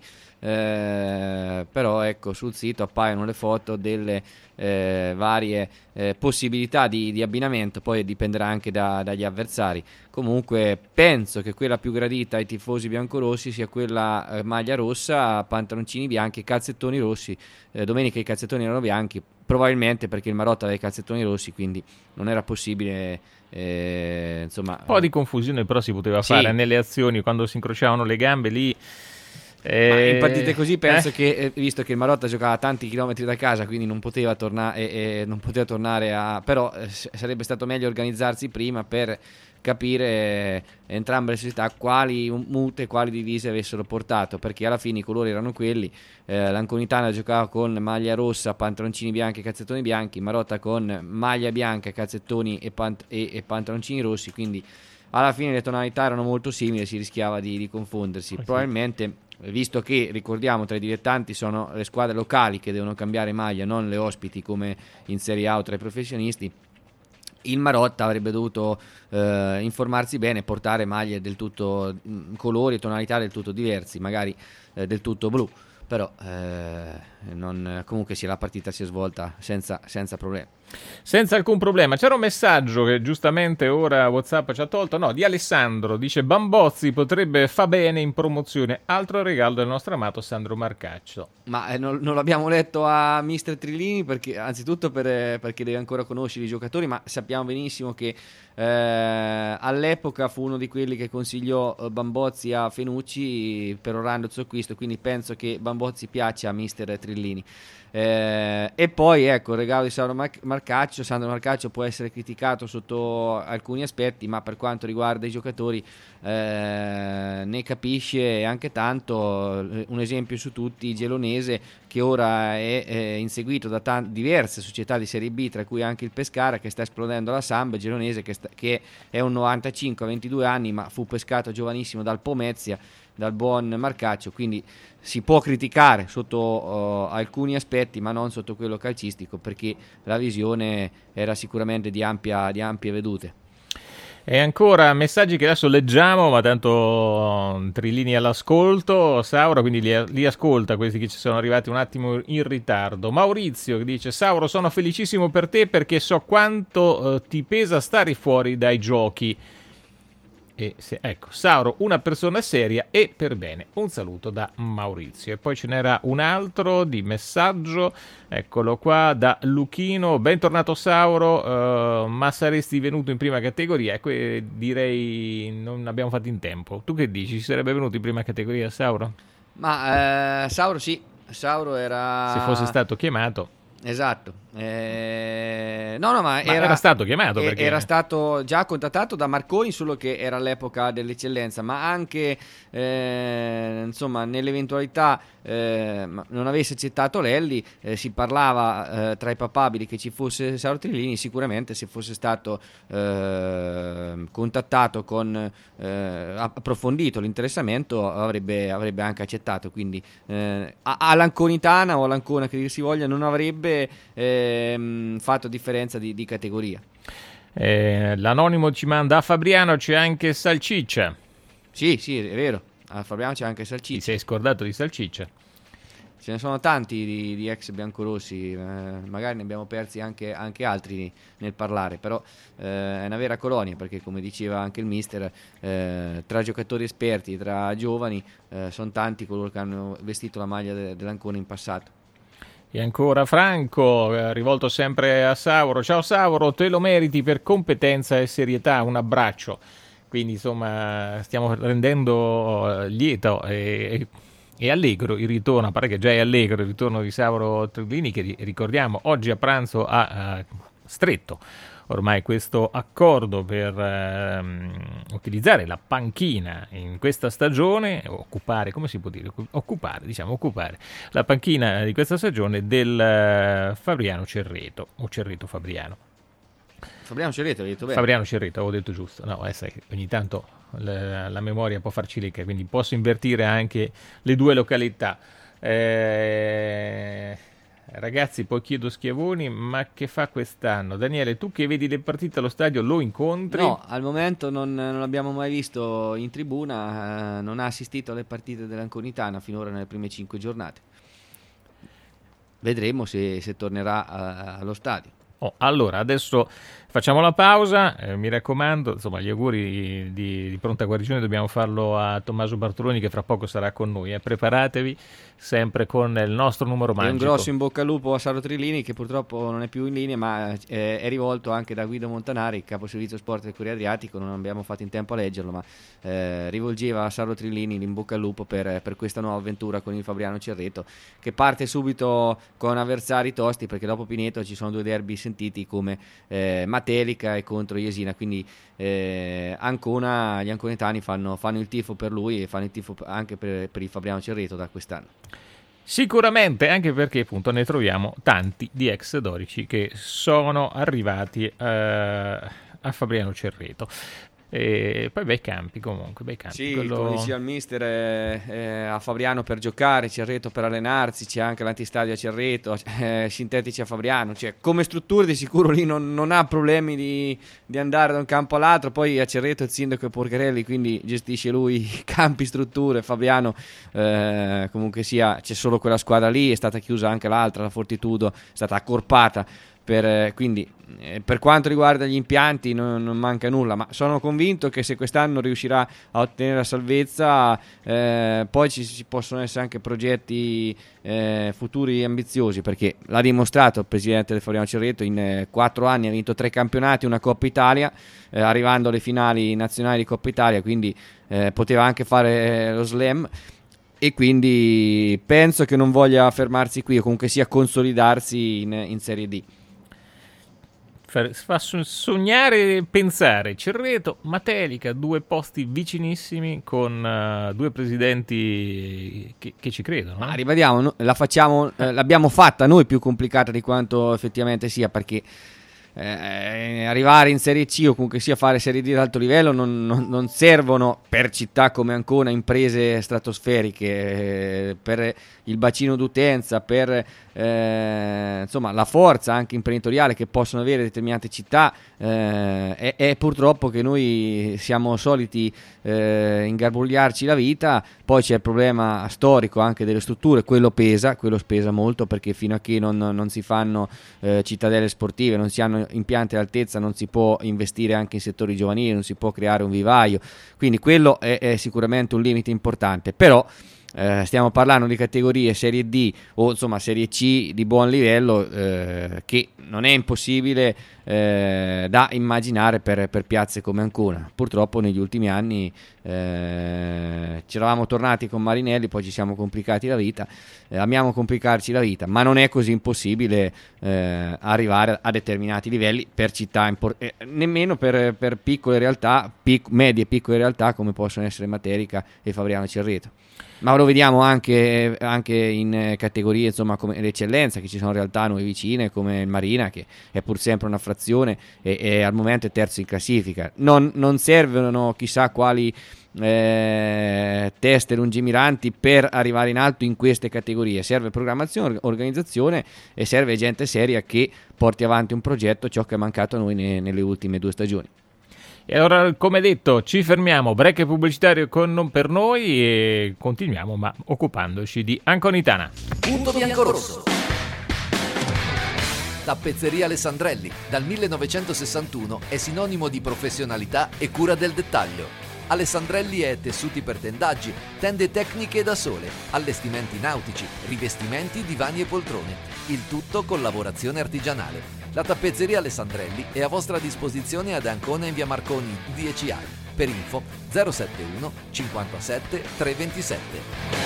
eh, però ecco, sul sito appaiono le foto delle eh, varie eh, possibilità di, di abbinamento, poi dipenderà anche da, dagli avversari. Comunque penso che quella più gradita ai tifosi biancorossi sia quella eh, maglia rossa, pantaloncini bianchi e calzettoni rossi. Eh, domenica i calzettoni erano bianchi, probabilmente perché il Marotta aveva i calzettoni rossi, quindi non era possibile. Eh, insomma, un po' di confusione però si poteva sì. fare nelle azioni quando si incrociavano le gambe lì. Eh, Ma in partite così penso eh? che, eh, visto che il Marotta giocava a tanti chilometri da casa, quindi non poteva, torna- eh, eh, non poteva tornare a... però eh, sarebbe stato meglio organizzarsi prima per capire eh, entrambe le società quali mute, quali divise avessero portato, perché alla fine i colori erano quelli. eh, l'Anconitana giocava con maglia rossa, pantaloncini bianchi e calzettoni bianchi, Marotta con maglia bianca, calzettoni e, pant- e-, e pantaloncini rossi, quindi alla fine le tonalità erano molto simili, si rischiava di, di confondersi. Okay. Probabilmente, visto che ricordiamo tra i dilettanti sono le squadre locali che devono cambiare maglia, non le ospiti come in Serie A o tra i professionisti, il Marotta avrebbe dovuto eh, informarsi bene, portare maglie del tutto mh, colori e tonalità del tutto diversi, magari eh, del tutto blu, però eh, non, comunque sì, la partita si è svolta senza, senza problemi. Senza alcun problema. C'era un messaggio che giustamente ora WhatsApp ci ha tolto, no, di Alessandro, dice Bambozzi potrebbe fa bene in promozione, altro regalo del nostro amato Sandro Marcaccio. Ma eh, non, non l'abbiamo letto a mister Trillini perché anzitutto per, eh, perché deve ancora conoscere i giocatori, ma sappiamo benissimo che eh, all'epoca fu uno di quelli che consigliò eh, Bambozzi a Fenucci per orando il suo acquisto, quindi penso che Bambozzi piaccia a mister Trillini. Eh, e poi ecco il regalo di Sandro Mar- Marcaccio Sandro Marcaccio può essere criticato sotto alcuni aspetti, ma per quanto riguarda i giocatori eh, ne capisce anche tanto. Un esempio su tutti, Gelonese, che ora è, è inseguito da t- diverse società di Serie B, tra cui anche il Pescara, che sta esplodendo la Samba. Gelonese che, sta- che è un novantacinque a ventidue anni, ma fu pescato giovanissimo dal Pomezia, dal buon Marcaccio, quindi si può criticare sotto uh, alcuni aspetti, ma non sotto quello calcistico, perché la visione era sicuramente di ampia, di ampie vedute. E ancora messaggi che adesso leggiamo, ma tanto Trillini all'ascolto, Saura, quindi li, li ascolta questi che ci sono arrivati un attimo in ritardo. Maurizio che dice: Sauro, sono felicissimo per te perché so quanto uh, ti pesa stare fuori dai giochi. E se, ecco, Sauro, una persona seria e per bene. Un saluto da Maurizio. E poi ce n'era un altro di messaggio, eccolo qua, da Luchino. Bentornato Sauro, uh, ma saresti venuto in prima categoria? Ecco, direi non abbiamo fatto in tempo. Tu che dici? Ci sarebbe venuto in prima categoria Sauro? Ma eh, Sauro sì, Sauro era... Se fosse stato chiamato. Esatto, eh, no, no, ma, ma era, era stato chiamato eh, perché era stato già contattato da Marconi, solo che era all'epoca dell'eccellenza, ma anche eh, insomma nell'eventualità eh, non avesse accettato Lelli, eh, si parlava eh, tra i papabili che ci fosse Sauro Trillini. Sicuramente se fosse stato eh, contattato con eh, approfondito l'interessamento avrebbe, avrebbe anche accettato, quindi eh, all'Anconitana o all'Ancona che dir si voglia non avrebbe ehm, fatto differenza di, di categoria. Eh, l'anonimo ci manda: a Fabriano c'è anche Salciccia. Sì, sì, è vero, a Fabriano c'è anche Salciccia. Ti sei scordato di Salciccia? Ce ne sono tanti di, di ex biancorossi, eh, magari ne abbiamo persi anche, anche altri nel parlare, però eh, è una vera colonia, perché come diceva anche il mister, eh, tra giocatori esperti, tra giovani, eh, sono tanti coloro che hanno vestito la maglia de, dell'Ancona in passato. E ancora Franco, eh, rivolto sempre a Sauro: ciao Sauro, te lo meriti per competenza e serietà, un abbraccio. Quindi insomma stiamo rendendo lieto e, e allegro il ritorno, a parte che già è allegro il ritorno di Sauro Trillini, che ricordiamo oggi a pranzo ha uh, stretto ormai questo accordo per ehm, utilizzare la panchina in questa stagione, occupare, come si può dire, occupare, diciamo occupare la panchina di questa stagione del eh, Fabriano Cerreto, o Cerreto Fabriano. Fabriano Cerreto, hai detto bene. Fabriano Cerreto, avevo detto giusto. No, eh, sai, ogni tanto la, la memoria può farci lecca, quindi posso invertire anche le due località. Eh... Ragazzi, poi chiedo Schiavoni, ma che fa quest'anno? Daniele, tu che vedi le partite allo stadio, lo incontri? No, al momento non, non l'abbiamo mai visto in tribuna, eh, non ha assistito alle partite dell'Anconitana finora nelle prime cinque giornate. Vedremo se, se tornerà a, allo stadio. Oh, allora, adesso facciamo la pausa, eh, mi raccomando, insomma, gli auguri di, di pronta guarigione dobbiamo farlo a Tommaso Bartoloni che fra poco sarà con noi, eh. Preparatevi sempre con il nostro numero magico. E un grosso in bocca al lupo a Saro Trillini, che purtroppo non è più in linea, ma eh, è rivolto anche da Guido Montanari, capo servizio sport del Corriere Adriatico. Non abbiamo fatto in tempo a leggerlo, ma eh, rivolgeva a Saro Trillini l'in bocca al lupo per, per questa nuova avventura con il Fabriano Cerreto, che parte subito con avversari tosti, perché dopo Pineto ci sono due derby sentiti come eh, Matelica e contro Jesina, quindi eh, Ancona, gli anconetani fanno, fanno il tifo per lui e fanno il tifo anche per, per il Fabriano Cerreto da quest'anno. Sicuramente, anche perché appunto ne troviamo tanti di ex dorici che sono arrivati eh, a Fabriano Cerreto. E poi bei campi comunque, bei campi. Sì, quello... come diceva il mister, eh, eh, a Fabriano per giocare, Cerreto per allenarsi, c'è anche l'antistadio a Cerreto, eh, sintetici a Fabriano, cioè come strutture di sicuro lì non, non ha problemi di, di andare da un campo all'altro. Poi a Cerreto il sindaco è Porcherelli, quindi gestisce lui campi, strutture. Fabriano eh, comunque sia, c'è solo quella squadra lì, è stata chiusa anche l'altra, la Fortitudo, è stata accorpata. Per, quindi eh, per quanto riguarda gli impianti non, non manca nulla, ma sono convinto che se quest'anno riuscirà a ottenere la salvezza, eh, poi ci, ci possono essere anche progetti eh, futuri ambiziosi, perché l'ha dimostrato il presidente del Fabriano Cerreto. In eh, quattro anni ha vinto tre campionati, una Coppa Italia, eh, arrivando alle finali nazionali di Coppa Italia, quindi eh, poteva anche fare eh, lo slam. E quindi penso che non voglia fermarsi qui, o comunque sia consolidarsi in, in Serie D. Fa sognare e pensare. Cerreto, Matelica, due posti vicinissimi con uh, due presidenti che, che ci credono. Ma ribadiamo, no, la facciamo, eh, l'abbiamo fatta noi più complicata di quanto effettivamente sia, perché eh, arrivare in Serie C o comunque sia fare Serie D ad alto livello non, non, non servono per città come Ancona imprese stratosferiche, eh, per il bacino d'utenza, per eh, insomma la forza anche imprenditoriale che possono avere determinate città. Eh, è, è purtroppo che noi siamo soliti eh, ingarbugliarci la vita. Poi c'è il problema storico anche delle strutture, quello pesa, quello pesa molto, perché fino a che non, non si fanno eh, cittadelle sportive, non si hanno impianti all'altezza, non si può investire anche in settori giovanili, non si può creare un vivaio, quindi quello è, è sicuramente un limite importante. Però Eh, stiamo parlando di categorie Serie D o insomma Serie C di buon livello, eh, che non è impossibile eh, da immaginare per, per piazze come Ancona. Purtroppo negli ultimi anni eh, ci eravamo tornati con Marinelli, poi ci siamo complicati la vita, eh, amiamo complicarci la vita, ma non è così impossibile eh, arrivare a determinati livelli per città impor- eh, nemmeno per, per piccole realtà, pic- medie e piccole realtà come possono essere Matelica e Fabriano Cerreto. Ma lo vediamo anche, anche in categorie insomma come l'eccellenza, che ci sono realtà a noi vicine come il Marina, che è pur sempre una frazione e, e al momento è terzo in classifica. Non, non servono chissà quali eh, teste lungimiranti per arrivare in alto in queste categorie. Serve programmazione, organizzazione e serve gente seria che porti avanti un progetto, ciò che è mancato a noi ne, nelle ultime due stagioni. E allora, come detto, ci fermiamo, break pubblicitario con Non per noi, e continuiamo ma occupandoci di Anconitana. Punto biancorosso. Tappezzeria Alessandrelli, dal millenovecentosessantuno è sinonimo di professionalità e cura del dettaglio. Alessandrelli è tessuti per tendaggi, tende tecniche da sole, allestimenti nautici, rivestimenti, divani e poltrone, il tutto con lavorazione artigianale. La tappezzeria Alessandrelli è a vostra disposizione ad Ancona in via Marconi dieci A. Per info zero settantuno cinquantasette trecentoventisette.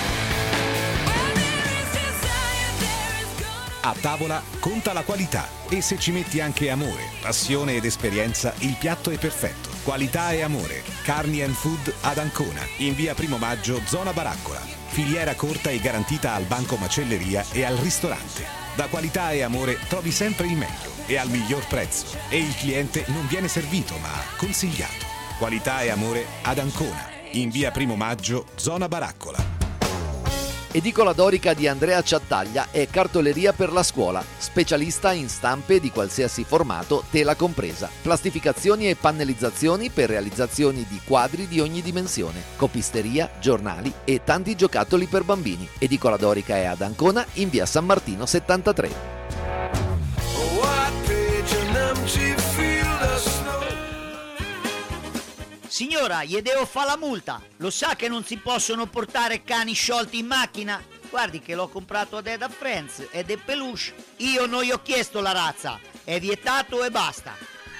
A tavola conta la qualità, e se ci metti anche amore, passione ed esperienza, il piatto è perfetto. Qualità e amore. Carni and Food ad Ancona, in via Primo Maggio, zona Baraccola. Filiera corta e garantita al banco macelleria e al ristorante. Da Qualità e Amore trovi sempre il meglio e al miglior prezzo, e il cliente non viene servito ma consigliato. Qualità e Amore ad Ancona, in via Primo Maggio, zona Baraccola. Edicola Dorica di Andrea Ciattaglia è cartoleria per la scuola, specialista in stampe di qualsiasi formato, tela compresa, plastificazioni e pannellizzazioni per realizzazioni di quadri di ogni dimensione, copisteria, giornali e tanti giocattoli per bambini. Edicola Dorica è ad Ancona in via San Martino settantatré. Signora, gli devo fare la multa. Lo sa che non si possono portare cani sciolti in macchina? Guardi che l'ho comprato ad Eda Friends ed è peluche. Io non gli ho chiesto la razza. È vietato e basta.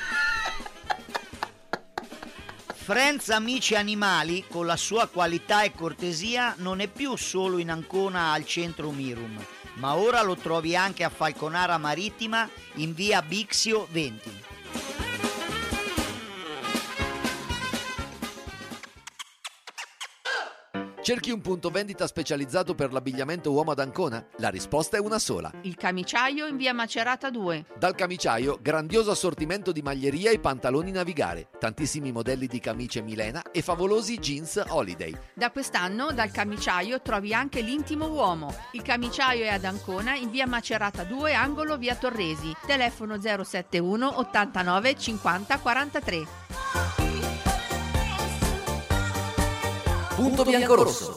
Friends Amici Animali, con la sua qualità e cortesia, non è più solo in Ancona al centro Mirum, ma ora lo trovi anche a Falconara Marittima in via Bixio venti. Cerchi un punto vendita specializzato per l'abbigliamento uomo ad Ancona? La risposta è una sola. Il Camiciaio in via Macerata due. Dal Camiciaio, grandioso assortimento di maglieria e pantaloni navigare, tantissimi modelli di camicie Milena e favolosi jeans Holiday. Da quest'anno dal Camiciaio trovi anche l'intimo uomo. Il Camiciaio è ad Ancona in via Macerata due, angolo via Torresi. Telefono zero sette uno ottantanove cinquanta quarantatré. Punto biancorosso.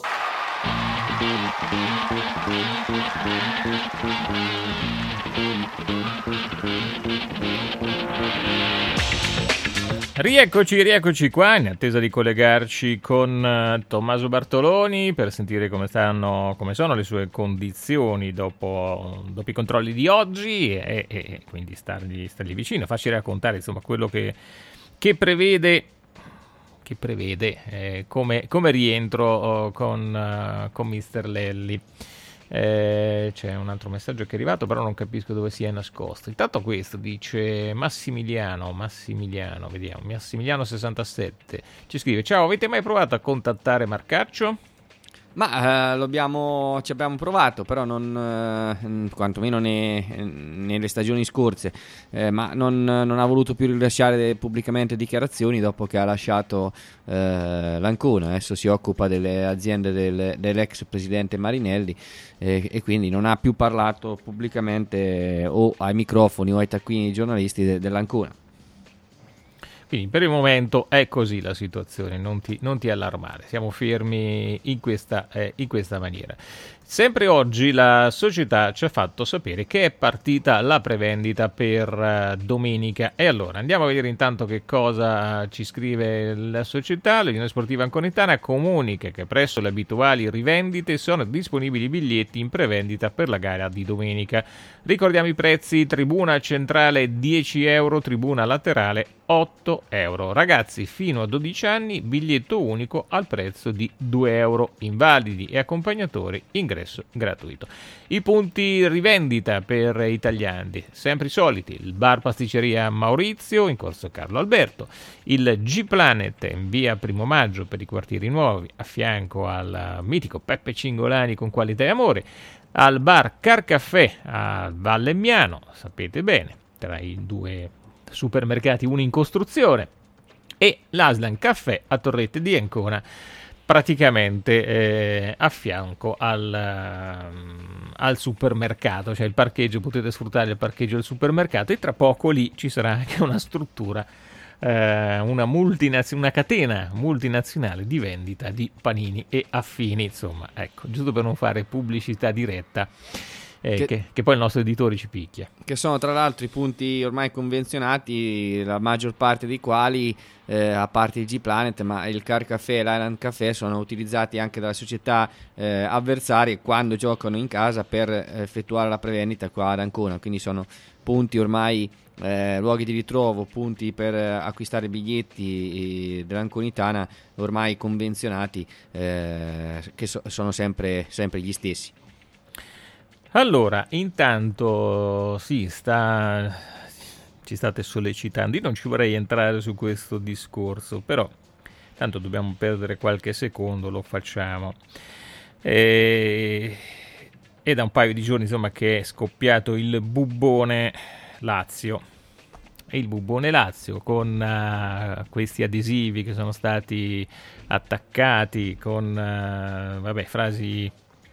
Rieccoci, rieccoci qua in attesa di collegarci con uh, Tommaso Bartoloni per sentire come stanno, come sono le sue condizioni dopo, dopo i controlli di oggi e, e quindi stargli, stargli vicino, farci raccontare insomma quello che, che prevede che prevede eh, come, come rientro oh, con, uh, con mister Lelli. Eh, c'è un altro messaggio che è arrivato, però non capisco dove sia nascosto. Intanto questo dice Massimiliano, Massimiliano, vediamo, Massimiliano sessantasette, ci scrive: ciao, avete mai provato a contattare Marcaccio? Ma eh, lo abbiamo, ci abbiamo provato, però non, eh, quantomeno ne, nelle stagioni scorse, eh, ma non, non ha voluto più rilasciare pubblicamente dichiarazioni dopo che ha lasciato eh, l'Ancona. Adesso si occupa delle aziende del, dell'ex presidente Marinelli eh, e quindi non ha più parlato pubblicamente o ai microfoni o ai taccuini giornalisti de, dell'Ancona. Quindi per il momento è così la situazione, non ti, non ti allarmare, siamo fermi in questa, eh, in questa maniera. Sempre oggi la società ci ha fatto sapere che è partita la prevendita per uh, domenica. E allora andiamo a vedere intanto che cosa ci scrive la società. L'Unione Sportiva Anconitana comunica che presso le abituali rivendite sono disponibili biglietti in prevendita per la gara di domenica. Ricordiamo i prezzi: tribuna centrale dieci euro, tribuna laterale otto euro. Ragazzi fino a dodici anni, biglietto unico al prezzo di due euro. Invalidi e accompagnatori, ingresso gratuito. I punti rivendita per italiani, sempre i soliti: il bar pasticceria Maurizio in corso Carlo Alberto, il G-Planet in via Primo Maggio per i quartieri nuovi, a fianco al mitico Peppe Cingolani con qualità e amore, al bar Car Caffè a Vallemmiano, sapete bene, tra i due supermercati uno in costruzione, e l'Aslan Caffè a Torrette di Ancona, praticamente eh, a fianco al, uh, al supermercato, cioè il parcheggio, potete sfruttare il parcheggio del supermercato, e tra poco lì ci sarà anche una struttura, eh, una, multinaz- una catena multinazionale di vendita di panini e affini, insomma, ecco, giusto per non fare pubblicità diretta. Eh, che, che, che poi il nostro editore ci picchia. Che sono tra l'altro i punti ormai convenzionati, la maggior parte dei quali, eh, a parte il G-Planet, ma il Car Café e l'Island Café, sono utilizzati anche dalle società eh, avversarie quando giocano in casa per effettuare la prevendita qua ad Ancona. Quindi sono punti ormai, eh, luoghi di ritrovo, punti per eh, acquistare biglietti dell'Anconitana ormai convenzionati, eh, che so- sono sempre, sempre gli stessi. Allora, intanto sì, sta, ci state sollecitando, io non ci vorrei entrare su questo discorso, però tanto dobbiamo perdere qualche secondo, lo facciamo. E, è da un paio di giorni insomma che è scoppiato il bubbone Lazio, e il bubbone Lazio con uh, questi adesivi che sono stati attaccati con uh, vabbè, frasi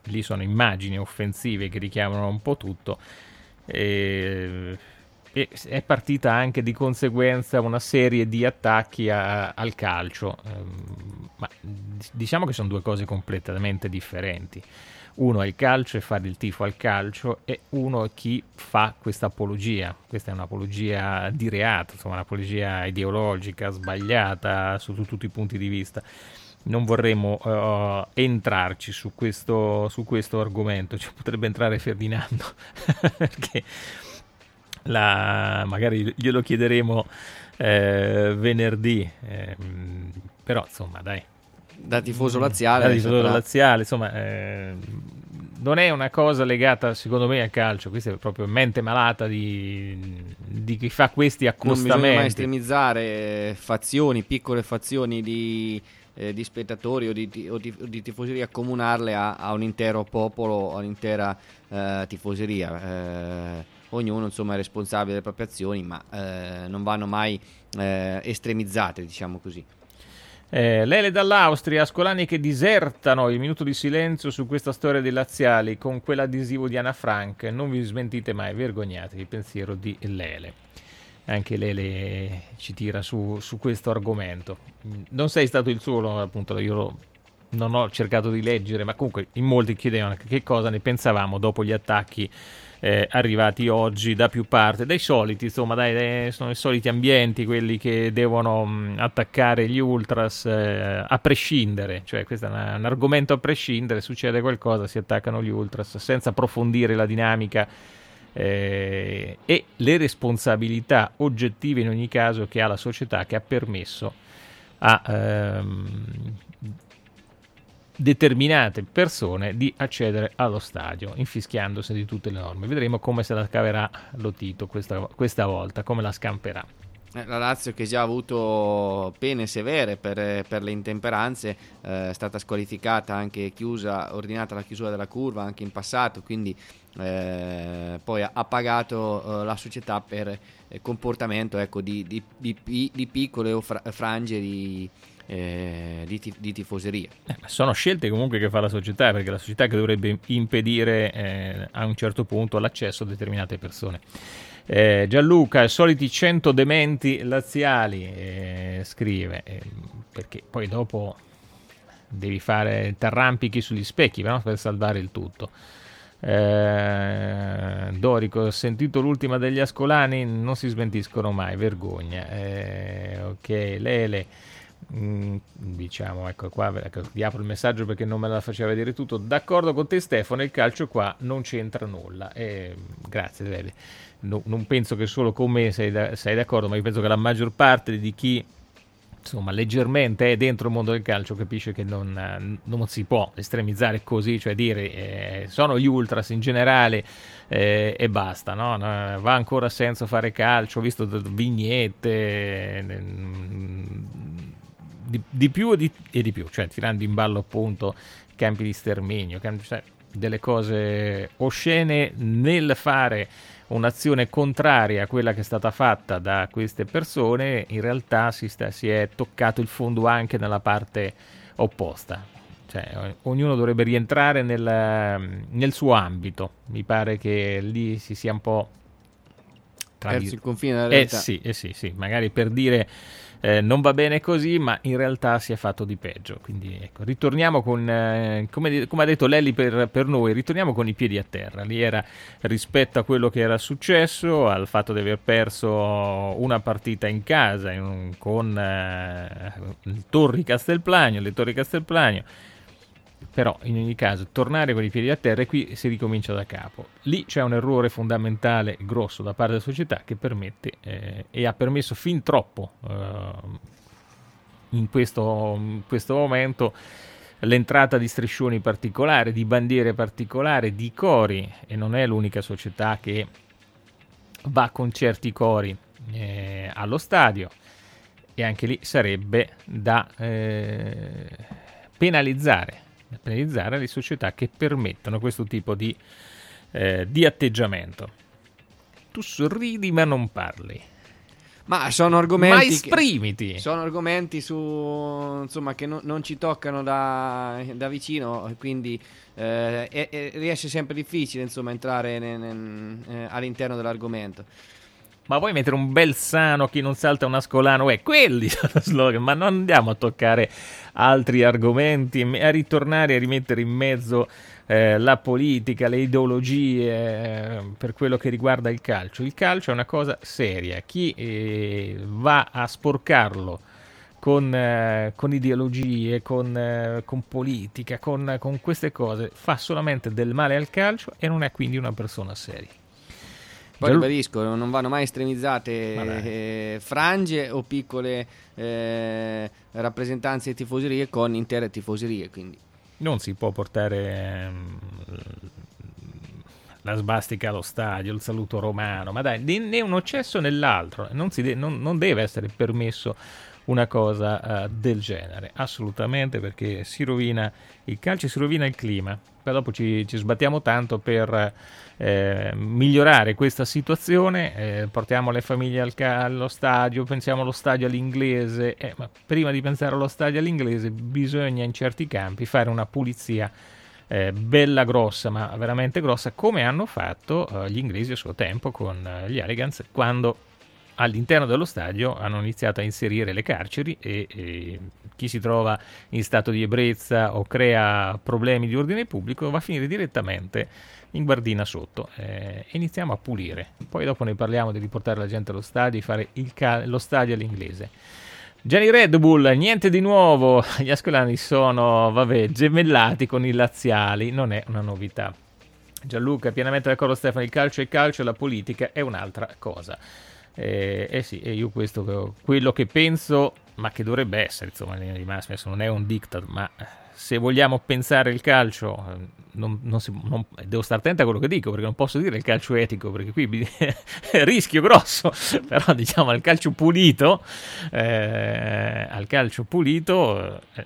lì sono immagini offensive che richiamano un po' tutto, e, e è partita anche di conseguenza una serie di attacchi a, al calcio, ehm, ma diciamo che sono due cose completamente differenti. Uno è il calcio e fare il tifo al calcio, e uno è chi fa questa apologia. Questa è un'apologia di reato, insomma un'apologia ideologica, sbagliata sotto tutti i punti di vista. Non vorremmo uh, entrarci su questo, su questo argomento, ci potrebbe entrare Ferdinando, perché la, magari glielo chiederemo eh, venerdì, eh, però insomma dai. Da tifoso laziale, da tifoso laziale insomma, eh, non è una cosa legata secondo me al calcio, questa è proprio mente malata di, di chi fa questi accostamenti. Non bisogna mai estremizzare fazioni, piccole fazioni di, eh, di spettatori o di, o di, o di tifoseria, accomunarle a, a un intero popolo, a un'intera eh, tifoseria. Eh, ognuno insomma è responsabile delle proprie azioni, ma eh, non vanno mai eh, estremizzate, diciamo così. Eh, Lele dall'Austria, Ascolani che disertano, il minuto di silenzio su questa storia dei laziali con quell'adesivo di Anna Frank, non vi smentite mai, vergognatevi, il pensiero di Lele. Anche Lele ci tira su, su questo argomento. Non sei stato il solo, appunto, io lo, non ho cercato di leggere, ma comunque in molti chiedevano che cosa ne pensavamo dopo gli attacchi Eh, arrivati oggi da più parti, dai soliti, insomma, dai, dai, sono i soliti ambienti quelli che devono mh, attaccare gli ultras eh, a prescindere, cioè questo è una, un argomento a prescindere, succede qualcosa, si attaccano gli ultras senza approfondire la dinamica eh, e le responsabilità oggettive in ogni caso che ha la società, che ha permesso a ehm, determinate persone di accedere allo stadio infischiandosi di tutte le norme. Vedremo come se la caverà Lotito questa, questa volta, come la scamperà. Eh, la Lazio, che già ha avuto pene severe per, per le intemperanze, eh, è stata squalificata, anche chiusa, ordinata la chiusura della curva anche in passato, quindi eh, poi ha, ha pagato eh, la società per eh, comportamento, ecco, di, di, di, di piccole o fra, frange di Eh, di, tif- di tifoseria. Eh, ma sono scelte comunque che fa la società, perché la società che dovrebbe impedire eh, a un certo punto l'accesso a determinate persone. Eh, Gianluca, i soliti cento dementi laziali, eh, scrive, eh, perché poi dopo devi fare t'arrampichi sugli specchi, no? Per salvare il tutto. Eh, Dorico, ho sentito l'ultima degli Ascolani, non si smentiscono mai, vergogna. Eh, ok, Lele, Mm, diciamo, ecco qua, ecco, vi apro il messaggio perché non me la faceva vedere tutto. D'accordo con te Stefano, il calcio qua non c'entra nulla. Eh, grazie Lele. No, non penso che solo con me sei, da, sei d'accordo, ma io penso che la maggior parte di chi insomma leggermente è dentro il mondo del calcio capisce che non, non si può estremizzare così, cioè dire eh, sono gli ultras in generale eh, e basta, no? No, va ancora a senso fare calcio, ho visto vignette eh, Di, di più e di, e di più, cioè tirando in ballo appunto campi di sterminio, campi, cioè, delle cose oscene nel fare un'azione contraria a quella che è stata fatta da queste persone. In realtà si, sta, si è toccato il fondo anche nella parte opposta, cioè ognuno dovrebbe rientrare nel, nel suo ambito. Mi pare che lì si sia un po' perso il confine della eh realtà. sì, eh sì, sì, magari per dire Eh, non va bene così, ma in realtà si è fatto di peggio. Quindi ecco, ritorniamo con, eh, come, come ha detto Lelli per, per noi, ritorniamo con i piedi a terra. Lì era rispetto a quello che era successo, al fatto di aver perso una partita in casa in un, con eh, il Torri Castelplanio, le Torri Castelplanio. Però in ogni caso tornare con i piedi a terra, e qui si ricomincia da capo. Lì c'è un errore fondamentale grosso da parte della società che permette eh, e ha permesso fin troppo eh, in, questo, in questo momento l'entrata di striscioni particolari, di bandiere particolari, di cori, e non è l'unica società che va con certi cori eh, allo stadio, e anche lì sarebbe da eh, penalizzare penalizzare le società che permettono questo tipo di, eh, di atteggiamento. Tu sorridi ma non parli. Ma sono argomenti. Ma esprimiti. Che, sono argomenti su, insomma, che no, non ci toccano da, da vicino, quindi eh, è, è, riesce sempre difficile, insomma, entrare ne, ne, eh, all'interno dell'argomento. Ma vuoi mettere un bel sano chi non salta un ascolano? Eh, quelli sono lo slogan, ma non andiamo a toccare altri argomenti, a ritornare a rimettere in mezzo eh, la politica, le ideologie eh, per quello che riguarda il calcio. Il calcio è una cosa seria, chi eh, va a sporcarlo con, eh, con ideologie, con, eh, con politica, con, con queste cose, fa solamente del male al calcio e non è quindi una persona seria. Poi ribadisco, non vanno mai estremizzate eh, frange o piccole eh, rappresentanze e tifoserie con intere tifoserie, quindi non si può portare um, la svastica allo stadio, il saluto romano, ma dai, né un eccesso né l'altro, non, si de- non, non deve essere permesso una cosa uh, del genere, assolutamente, perché si rovina il calcio, si rovina il clima. Poi dopo ci, ci sbattiamo tanto per eh, migliorare questa situazione, eh, portiamo le famiglie al ca- allo stadio, pensiamo allo stadio all'inglese, eh, ma prima di pensare allo stadio all'inglese bisogna in certi campi fare una pulizia eh, bella grossa, ma veramente grossa, come hanno fatto eh, gli inglesi a suo tempo con eh, gli Hooligans, quando all'interno dello stadio hanno iniziato a inserire le carceri e, e chi si trova in stato di ebbrezza o crea problemi di ordine pubblico va a finire direttamente in guardina sotto. Eh, iniziamo a pulire, poi dopo ne parliamo di riportare la gente allo stadio e fare il ca- lo stadio all'inglese. Gianni Red Bull, niente di nuovo, gli ascolani sono, vabbè, gemellati con i laziali, non è una novità. Gianluca, pienamente d'accordo Stefano, il calcio è calcio, la politica è un'altra cosa. Eh, eh sì, e io questo quello che penso, ma che dovrebbe essere, insomma, in linea di massima, adesso non è un diktat, ma se vogliamo pensare il calcio, non, non si, non, devo stare attento a quello che dico, perché non posso dire il calcio etico, perché qui rischio grosso, però diciamo al calcio pulito, eh, al calcio pulito, eh,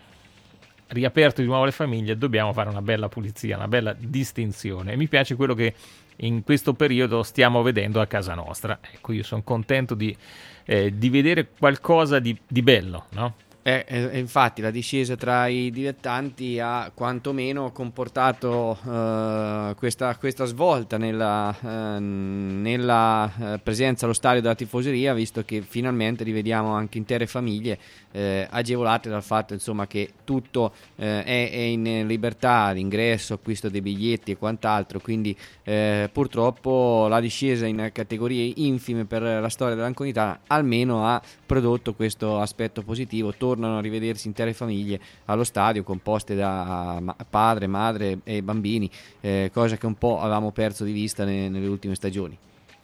riaperto di nuovo le famiglie, dobbiamo fare una bella pulizia, una bella distinzione, e mi piace quello che in questo periodo stiamo vedendo a casa nostra. Ecco, io sono contento di, eh, di vedere qualcosa di, di bello, no? Eh, eh, infatti la discesa tra i dilettanti ha quantomeno comportato eh, questa, questa svolta nella, eh, nella eh, presenza allo stadio della tifoseria, visto che finalmente rivediamo anche intere famiglie eh, agevolate dal fatto, insomma, che tutto eh, è, è in libertà, l'ingresso, acquisto dei biglietti e quant'altro, quindi eh, purtroppo la discesa in categorie infime per la storia dell'Anconitana almeno ha prodotto questo aspetto positivo. Tornano a rivedersi intere famiglie allo stadio composte da padre, madre e bambini, eh, cosa che un po' avevamo perso di vista ne, nelle ultime stagioni.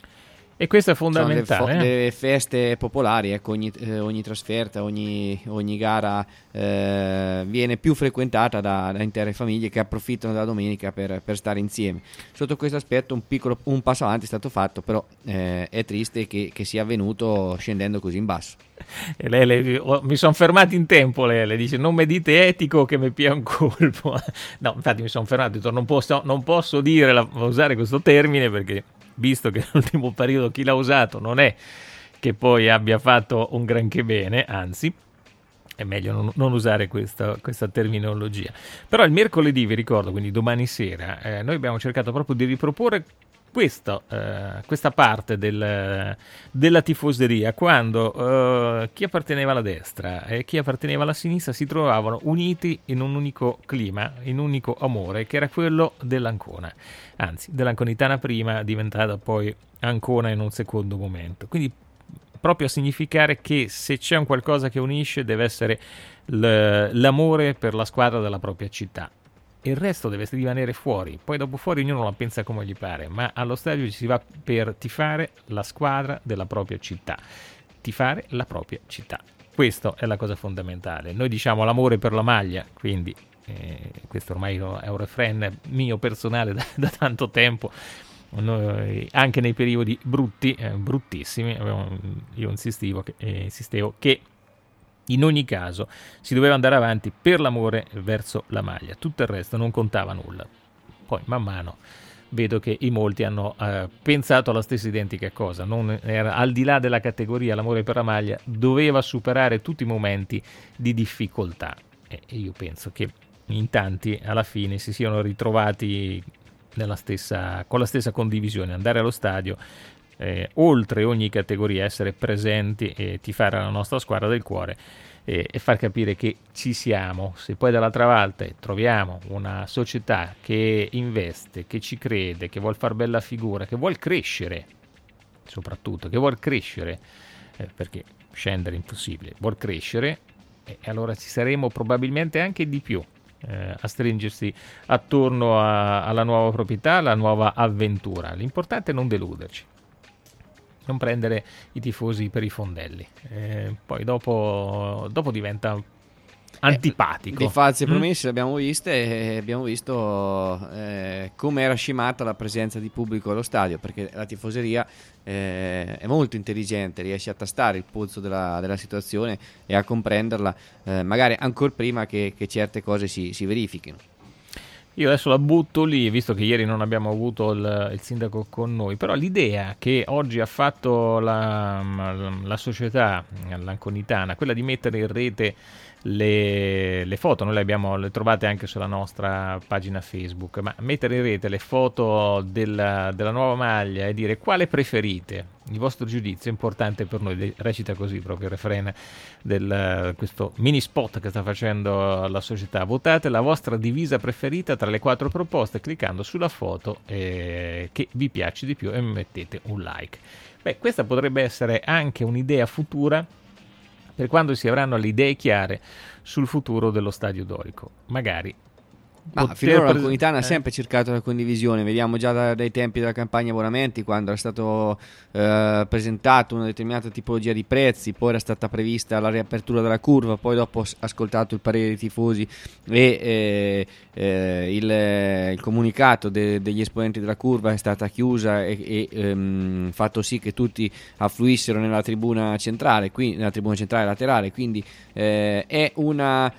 E questo è fondamentale. Sono le, fo- eh? le feste popolari, ecco, ogni, eh, ogni trasferta, ogni, ogni gara eh, viene più frequentata da, da intere famiglie che approfittano della domenica per, per stare insieme. Sotto questo aspetto un piccolo un passo avanti è stato fatto, però eh, è triste che, che sia avvenuto scendendo così in basso. E lei, lei oh, mi sono fermato in tempo, lei, lei dice non mi dite etico che mi pia un colpo. No, infatti mi sono fermato, ho detto, non posso, non posso dire la, usare questo termine, perché visto che nell'ultimo periodo chi l'ha usato non è che poi abbia fatto un granché bene, anzi è meglio non, non usare questa, questa terminologia. Però il mercoledì, vi ricordo, quindi domani sera, eh, noi abbiamo cercato proprio di riproporre Questo, eh, questa parte del, della tifoseria, quando eh, chi apparteneva alla destra e chi apparteneva alla sinistra si trovavano uniti in un unico clima, in un unico amore, che era quello dell'Ancona, anzi dell'Anconitana prima, diventata poi Ancona in un secondo momento. Quindi proprio a significare che se c'è un qualcosa che unisce deve essere l- l'amore per la squadra della propria città. Il resto deve rimanere fuori, poi dopo fuori ognuno la pensa come gli pare, ma allo stadio ci si va per tifare la squadra della propria città, tifare la propria città. Questa è la cosa fondamentale. Noi diciamo l'amore per la maglia, quindi eh, questo ormai è un refrain mio personale da, da tanto tempo, noi, anche nei periodi brutti, eh, bruttissimi, io insistivo che, eh, insistevo che in ogni caso si doveva andare avanti per l'amore verso la maglia, tutto il resto non contava nulla. Poi man mano vedo che in molti hanno eh, pensato alla stessa identica cosa. Non era, al di là della categoria, l'amore per la maglia doveva superare tutti i momenti di difficoltà, e io penso che in tanti alla fine si siano ritrovati nella stessa, con la stessa condivisione, andare allo stadio, eh, oltre ogni categoria, essere presenti e tifare la nostra squadra del cuore, e, e far capire che ci siamo. Se poi dall'altra parte troviamo una società che investe, che ci crede, che vuol far bella figura, che vuol crescere, soprattutto che vuol crescere, eh, perché scendere è impossibile, vuol crescere, e allora ci saremo probabilmente anche di più eh, a stringersi attorno a, alla nuova proprietà, alla nuova avventura. L'importante è non deluderci, non prendere i tifosi per i fondelli, eh, poi dopo, dopo diventa antipatico. Eh, le false mm? promesse le abbiamo viste, e abbiamo visto eh, come era scemata la presenza di pubblico allo stadio, perché la tifoseria eh, è molto intelligente, riesce a tastare il polso della, della situazione e a comprenderla, eh, magari ancora prima che, che certe cose si, si verifichino. Io adesso la butto lì, visto che ieri non abbiamo avuto il, il sindaco con noi, però l'idea che oggi ha fatto la, la società lanconitana, quella di mettere in rete le, le foto, noi le abbiamo le trovate anche sulla nostra pagina Facebook, ma mettere in rete le foto della, della nuova maglia e dire quale preferite, il vostro giudizio è importante per noi, recita così proprio il refrain del questo mini spot che sta facendo la società. Votate la vostra divisa preferita tra le quattro proposte cliccando sulla foto eh, che vi piace di più e mettete un like. Beh, questa potrebbe essere anche un'idea futura per quando si avranno le idee chiare sul futuro dello Stadio Dorico. Magari Ma finora la pres- Comunitana ha eh. sempre cercato la condivisione, vediamo già da, dai tempi della campagna abbonamenti, quando era stato eh, presentato una determinata tipologia di prezzi, poi era stata prevista la riapertura della curva, poi dopo ho ascoltato il parere dei tifosi e eh, eh, il, il comunicato de, degli esponenti della curva è stata chiusa e, e ehm, fatto sì che tutti affluissero nella tribuna centrale, qui, nella tribuna centrale laterale, quindi eh, è una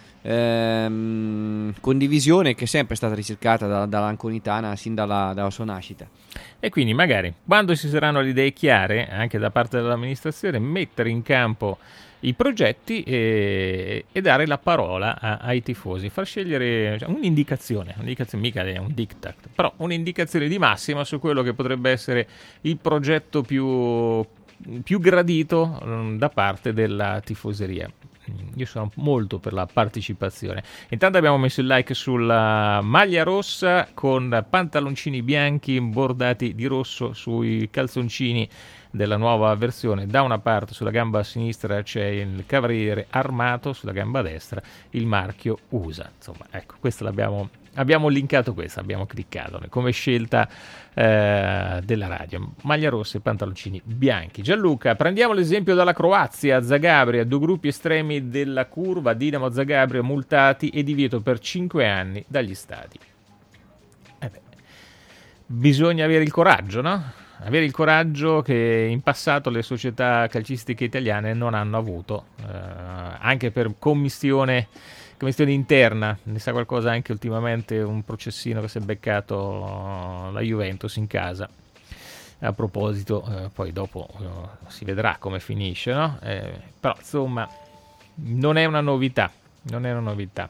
Ehm, condivisione che è sempre stata ricercata da, dalla Lanconitana sin dalla, dalla sua nascita. E quindi magari quando ci saranno le idee chiare anche da parte dell'amministrazione, mettere in campo i progetti e, e dare la parola a, ai tifosi, far scegliere cioè, un'indicazione, un'indicazione mica è un diktat, però un'indicazione di massima su quello che potrebbe essere il progetto più, più gradito um, da parte della tifoseria. Io sono molto per la partecipazione. Intanto abbiamo messo il like sulla maglia rossa con pantaloncini bianchi bordati di rosso sui calzoncini della nuova versione. Da una parte sulla gamba sinistra c'è il cavaliere armato, sulla gamba destra il marchio U S A. Insomma, ecco, questo l'abbiamo abbiamo linkato, questo abbiamo cliccato come scelta eh, della radio. Maglia rossa e pantaloncini bianchi. Gianluca, prendiamo l'esempio dalla Croazia. Zagabria, due gruppi estremi della curva, Dinamo Zagabria multati e divieto per cinque anni dagli stadi. Eh beh, bisogna avere il coraggio, no? Avere il coraggio che in passato le società calcistiche italiane non hanno avuto, eh, anche per commissione commissione interna. Ne sa qualcosa anche ultimamente un processino che si è beccato la Juventus in casa. A proposito, eh, poi dopo eh, si vedrà come finisce, no? Eh, però insomma non è una novità, non è una novità.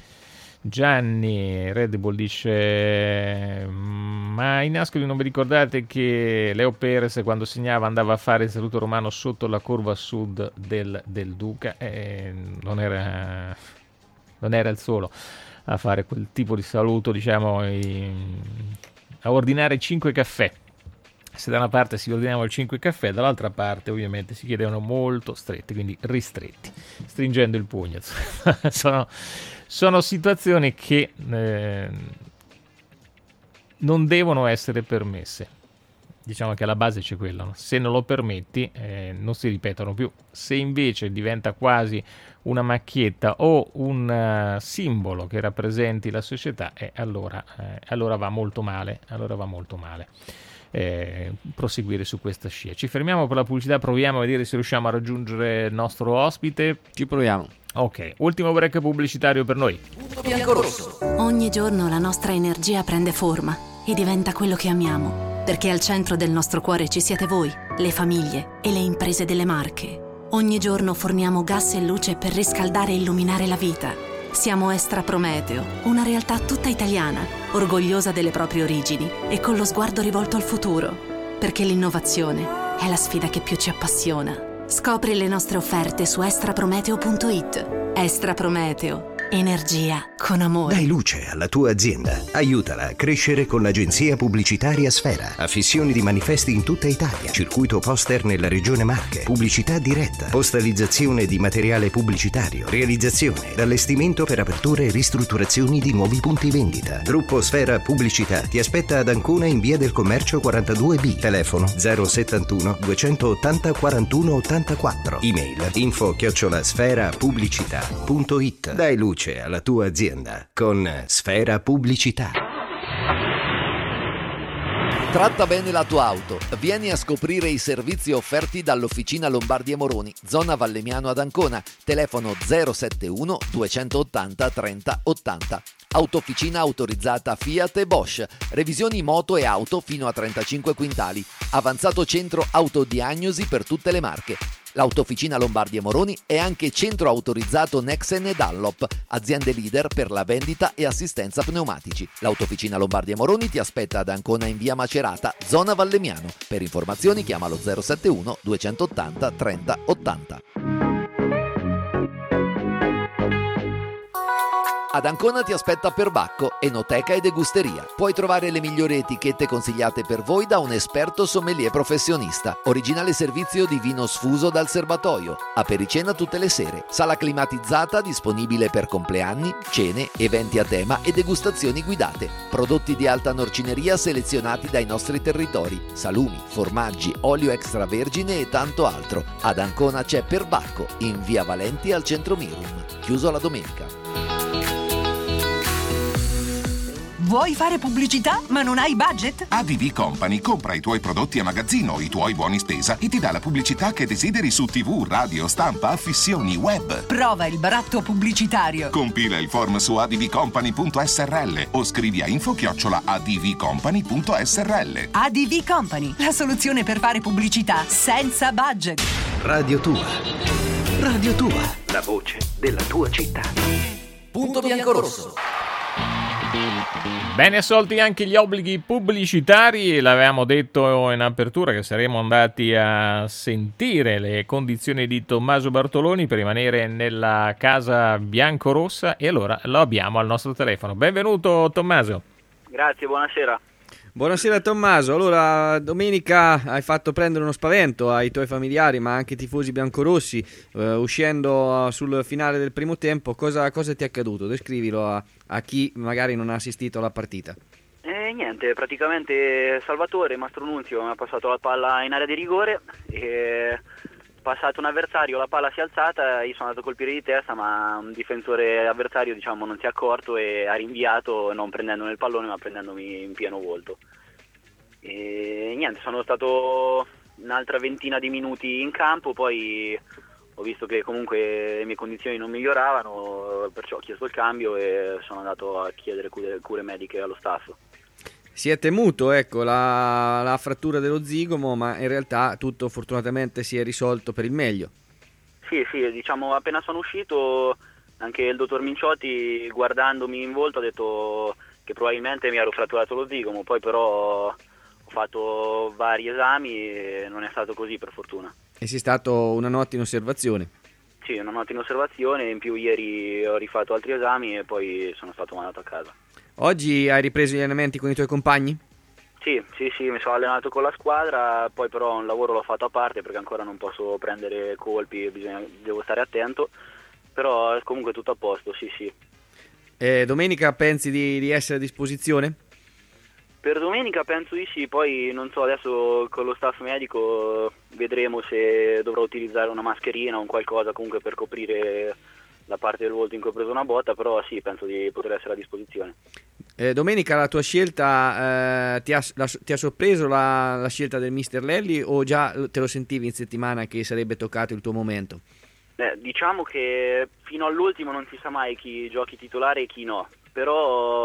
Gianni Red Bull dice: ma in Ascoli non vi ricordate che Leo Perez quando segnava andava a fare il saluto romano sotto la curva sud del, del Duca? Eh, non era non era il solo a fare quel tipo di saluto, diciamo, in, a ordinare cinque caffè. Se da una parte si ordinavano cinque caffè, dall'altra parte ovviamente si chiedevano molto stretti, quindi ristretti, stringendo il pugno. sono, sono situazioni che eh, non devono essere permesse. Diciamo che alla base c'è quello, no? Se non lo permetti eh, non si ripetono più. Se invece diventa quasi una macchietta o un uh, simbolo che rappresenti la società, eh, allora, eh, allora va molto male, allora va molto male. Eh, proseguire su questa scia. Ci fermiamo per la pubblicità, proviamo a vedere se riusciamo a raggiungere il nostro ospite. Ci proviamo. Ok, ultimo break pubblicitario per noi. Ogni giorno la nostra energia prende forma e diventa quello che amiamo, perché al centro del nostro cuore ci siete voi, le famiglie e le imprese delle Marche. Ogni giorno forniamo gas e luce per riscaldare e illuminare la vita. Siamo Estra Prometeo, una realtà tutta italiana, orgogliosa delle proprie origini e con lo sguardo rivolto al futuro, perché l'innovazione è la sfida che più ci appassiona. Scopri le nostre offerte su estraprometeo punto it. Estra Prometeo. Energia con amore. Dai luce alla tua azienda. Aiutala a crescere con l'agenzia pubblicitaria Sfera. Affissioni di manifesti in tutta Italia. Circuito poster nella regione Marche. Pubblicità diretta. Postalizzazione di materiale pubblicitario. Realizzazione ed allestimento per aperture e ristrutturazioni di nuovi punti vendita. Gruppo Sfera Pubblicità ti aspetta ad Ancona in via del Commercio quarantadue B. Telefono zero settantuno duecentottanta quarantuno ottantaquattro. Email info chiocciola sfera pubblicità punto it. Dai luce alla tua azienda con Sfera Pubblicità. Tratta bene la tua auto. Vieni a scoprire i servizi offerti dall'Officina Lombardi e Moroni, zona Vallemiano ad Ancona. Telefono zero settantuno duecentottanta trenta ottanta. Autofficina autorizzata Fiat e Bosch. Revisioni moto e auto fino a trentacinque quintali. Avanzato centro autodiagnosi per tutte le marche. L'Autofficina Lombardi e Moroni è anche centro autorizzato Nexen e Dunlop, aziende leader per la vendita e assistenza pneumatici. L'Autofficina Lombardi e Moroni ti aspetta ad Ancona in via Macerata, zona Vallemiano. Per informazioni chiamalo zero settantuno duecentottanta trenta ottanta. Ad Ancona ti aspetta Perbacco, enoteca e degusteria. Puoi trovare le migliori etichette consigliate per voi da un esperto sommelier professionista. Originale servizio di vino sfuso dal serbatoio. Apericena tutte le sere. Sala climatizzata disponibile per compleanni, cene, eventi a tema e degustazioni guidate. Prodotti di alta norcineria selezionati dai nostri territori. Salumi, formaggi, olio extravergine e tanto altro. Ad Ancona c'è Perbacco, in via Valenti al centro Mirum. Chiuso la domenica. Vuoi fare pubblicità ma non hai budget? A D V Company compra i tuoi prodotti a magazzino, i tuoi buoni spesa e ti dà la pubblicità che desideri su tivù, radio, stampa, affissioni, web. Prova il baratto pubblicitario. Compila il form su advcompany punto srl o scrivi a info chiocciola advcompany punto srl. A D V Company, la soluzione per fare pubblicità senza budget. Radio Tua. Radio Tua. La voce della tua città. Punto bianco-rosso. Bene assolti anche gli obblighi pubblicitari, l'avevamo detto in apertura che saremmo andati a sentire le condizioni di Tommaso Bartoloni per rimanere nella casa biancorossa e allora lo abbiamo al nostro telefono. Benvenuto Tommaso. Grazie, buonasera. Buonasera Tommaso, allora domenica hai fatto prendere uno spavento ai tuoi familiari ma anche ai tifosi biancorossi eh, uscendo sul finale del primo tempo. Cosa, cosa ti è accaduto? Descrivilo a, a chi magari non ha assistito alla partita. Eh, niente, praticamente Salvatore Mastronunzio mi ha passato la palla in area di rigore e passato un avversario, la palla si è alzata, io sono andato a colpire di testa ma un difensore avversario diciamo non si è accorto e ha rinviato non prendendomi il pallone ma prendendomi in pieno volto. E niente, sono stato un'altra ventina di minuti in campo, poi ho visto che comunque le mie condizioni non miglioravano, perciò ho chiesto il cambio e sono andato a chiedere cure, cure mediche allo staff. Si è temuto ecco, la, la frattura dello zigomo, ma in realtà tutto fortunatamente si è risolto per il meglio. Sì, sì, diciamo appena sono uscito anche il dottor Minciotti guardandomi in volto ha detto che probabilmente mi ero fratturato lo zigomo, poi però ho fatto vari esami e non è stato così per fortuna. E sei stato una notte in osservazione? Sì, una notte in osservazione, in più ieri ho rifatto altri esami e poi sono stato mandato a casa. Oggi hai ripreso gli allenamenti con i tuoi compagni? Sì, sì, sì, mi sono allenato con la squadra, poi però un lavoro l'ho fatto a parte perché ancora non posso prendere colpi, bisogna, devo stare attento, però comunque tutto a posto, sì, sì. E domenica pensi di, di essere a disposizione? Per domenica penso di sì, poi non so, adesso con lo staff medico vedremo se dovrò utilizzare una mascherina o un qualcosa comunque per coprire la parte del volto in cui ho preso una botta, però sì, penso di poter essere a disposizione. Eh, domenica la tua scelta eh, ti, ha, la, ti ha sorpreso la, la scelta del mister Lelli o già te lo sentivi in settimana che sarebbe toccato il tuo momento? Eh, diciamo che fino all'ultimo non si sa mai chi giochi titolare e chi no, però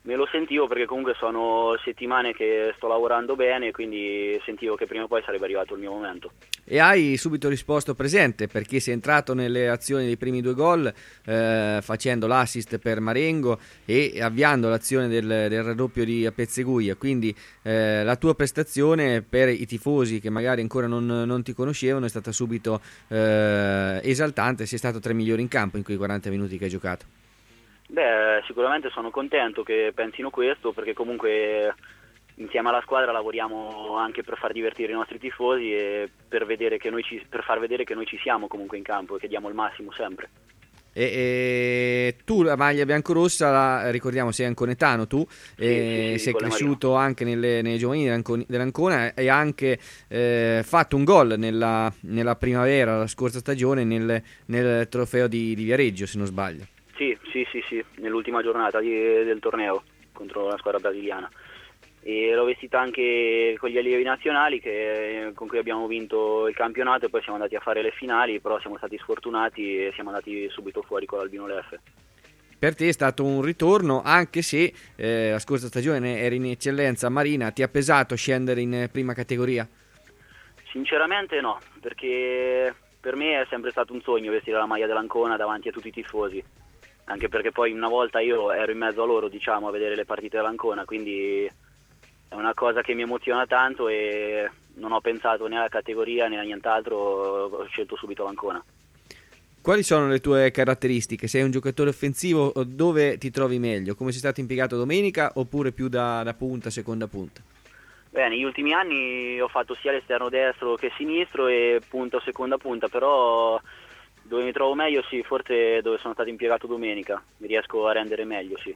Me lo sentivo perché comunque sono settimane che sto lavorando bene, quindi sentivo che prima o poi sarebbe arrivato il mio momento. E hai subito risposto presente, perché sei entrato nelle azioni dei primi due gol, eh, facendo l'assist per Marengo e avviando l'azione del, del raddoppio di Pezzeguglia. Quindi eh, la tua prestazione per i tifosi che magari ancora non, non ti conoscevano è stata subito eh, esaltante. Sei stato tra i migliori in campo in quei quaranta minuti che hai giocato. Beh, sicuramente sono contento che pensino questo, perché comunque insieme alla squadra lavoriamo anche per far divertire i nostri tifosi e per, vedere che noi ci, per far vedere che noi ci siamo comunque in campo e che diamo il massimo sempre. E, e tu la maglia biancorossa, la, ricordiamo, sei anconetano tu, Sì, e sì, sì, sei con la cresciuto anche nelle, nei giovanili dell'Ancon- dell'Ancona e hai anche eh, fatto un gol nella, nella primavera, la scorsa stagione, nel, nel trofeo di, di Viareggio, se non sbaglio. Sì, sì, sì, sì, nell'ultima giornata di, del torneo contro la squadra brasiliana. E l'ho vestita anche con gli allievi nazionali che, con cui abbiamo vinto il campionato e poi siamo andati a fare le finali, però siamo stati sfortunati e siamo andati subito fuori con l'Albino Leffe. Per te è stato un ritorno, anche se eh, la scorsa stagione eri in eccellenza marina. Ti ha pesato scendere in prima categoria? Sinceramente no, perché per me è sempre stato un sogno vestire la maglia dell'Ancona davanti a tutti i tifosi, anche perché poi una volta io ero in mezzo a loro, diciamo, a vedere le partite dell'Ancona, quindi è una cosa che mi emoziona tanto e non ho pensato né alla categoria né a nient'altro, ho scelto subito l'Ancona. Quali sono le tue caratteristiche? Sei un giocatore offensivo? Dove ti trovi meglio? Come sei stato impiegato domenica oppure più da, da punta, seconda punta? Beh, negli ultimi anni ho fatto sia l'esterno destro che sinistro e punta o seconda punta, però dove mi trovo meglio sì, forse dove sono stato impiegato domenica, mi riesco a rendere meglio, sì.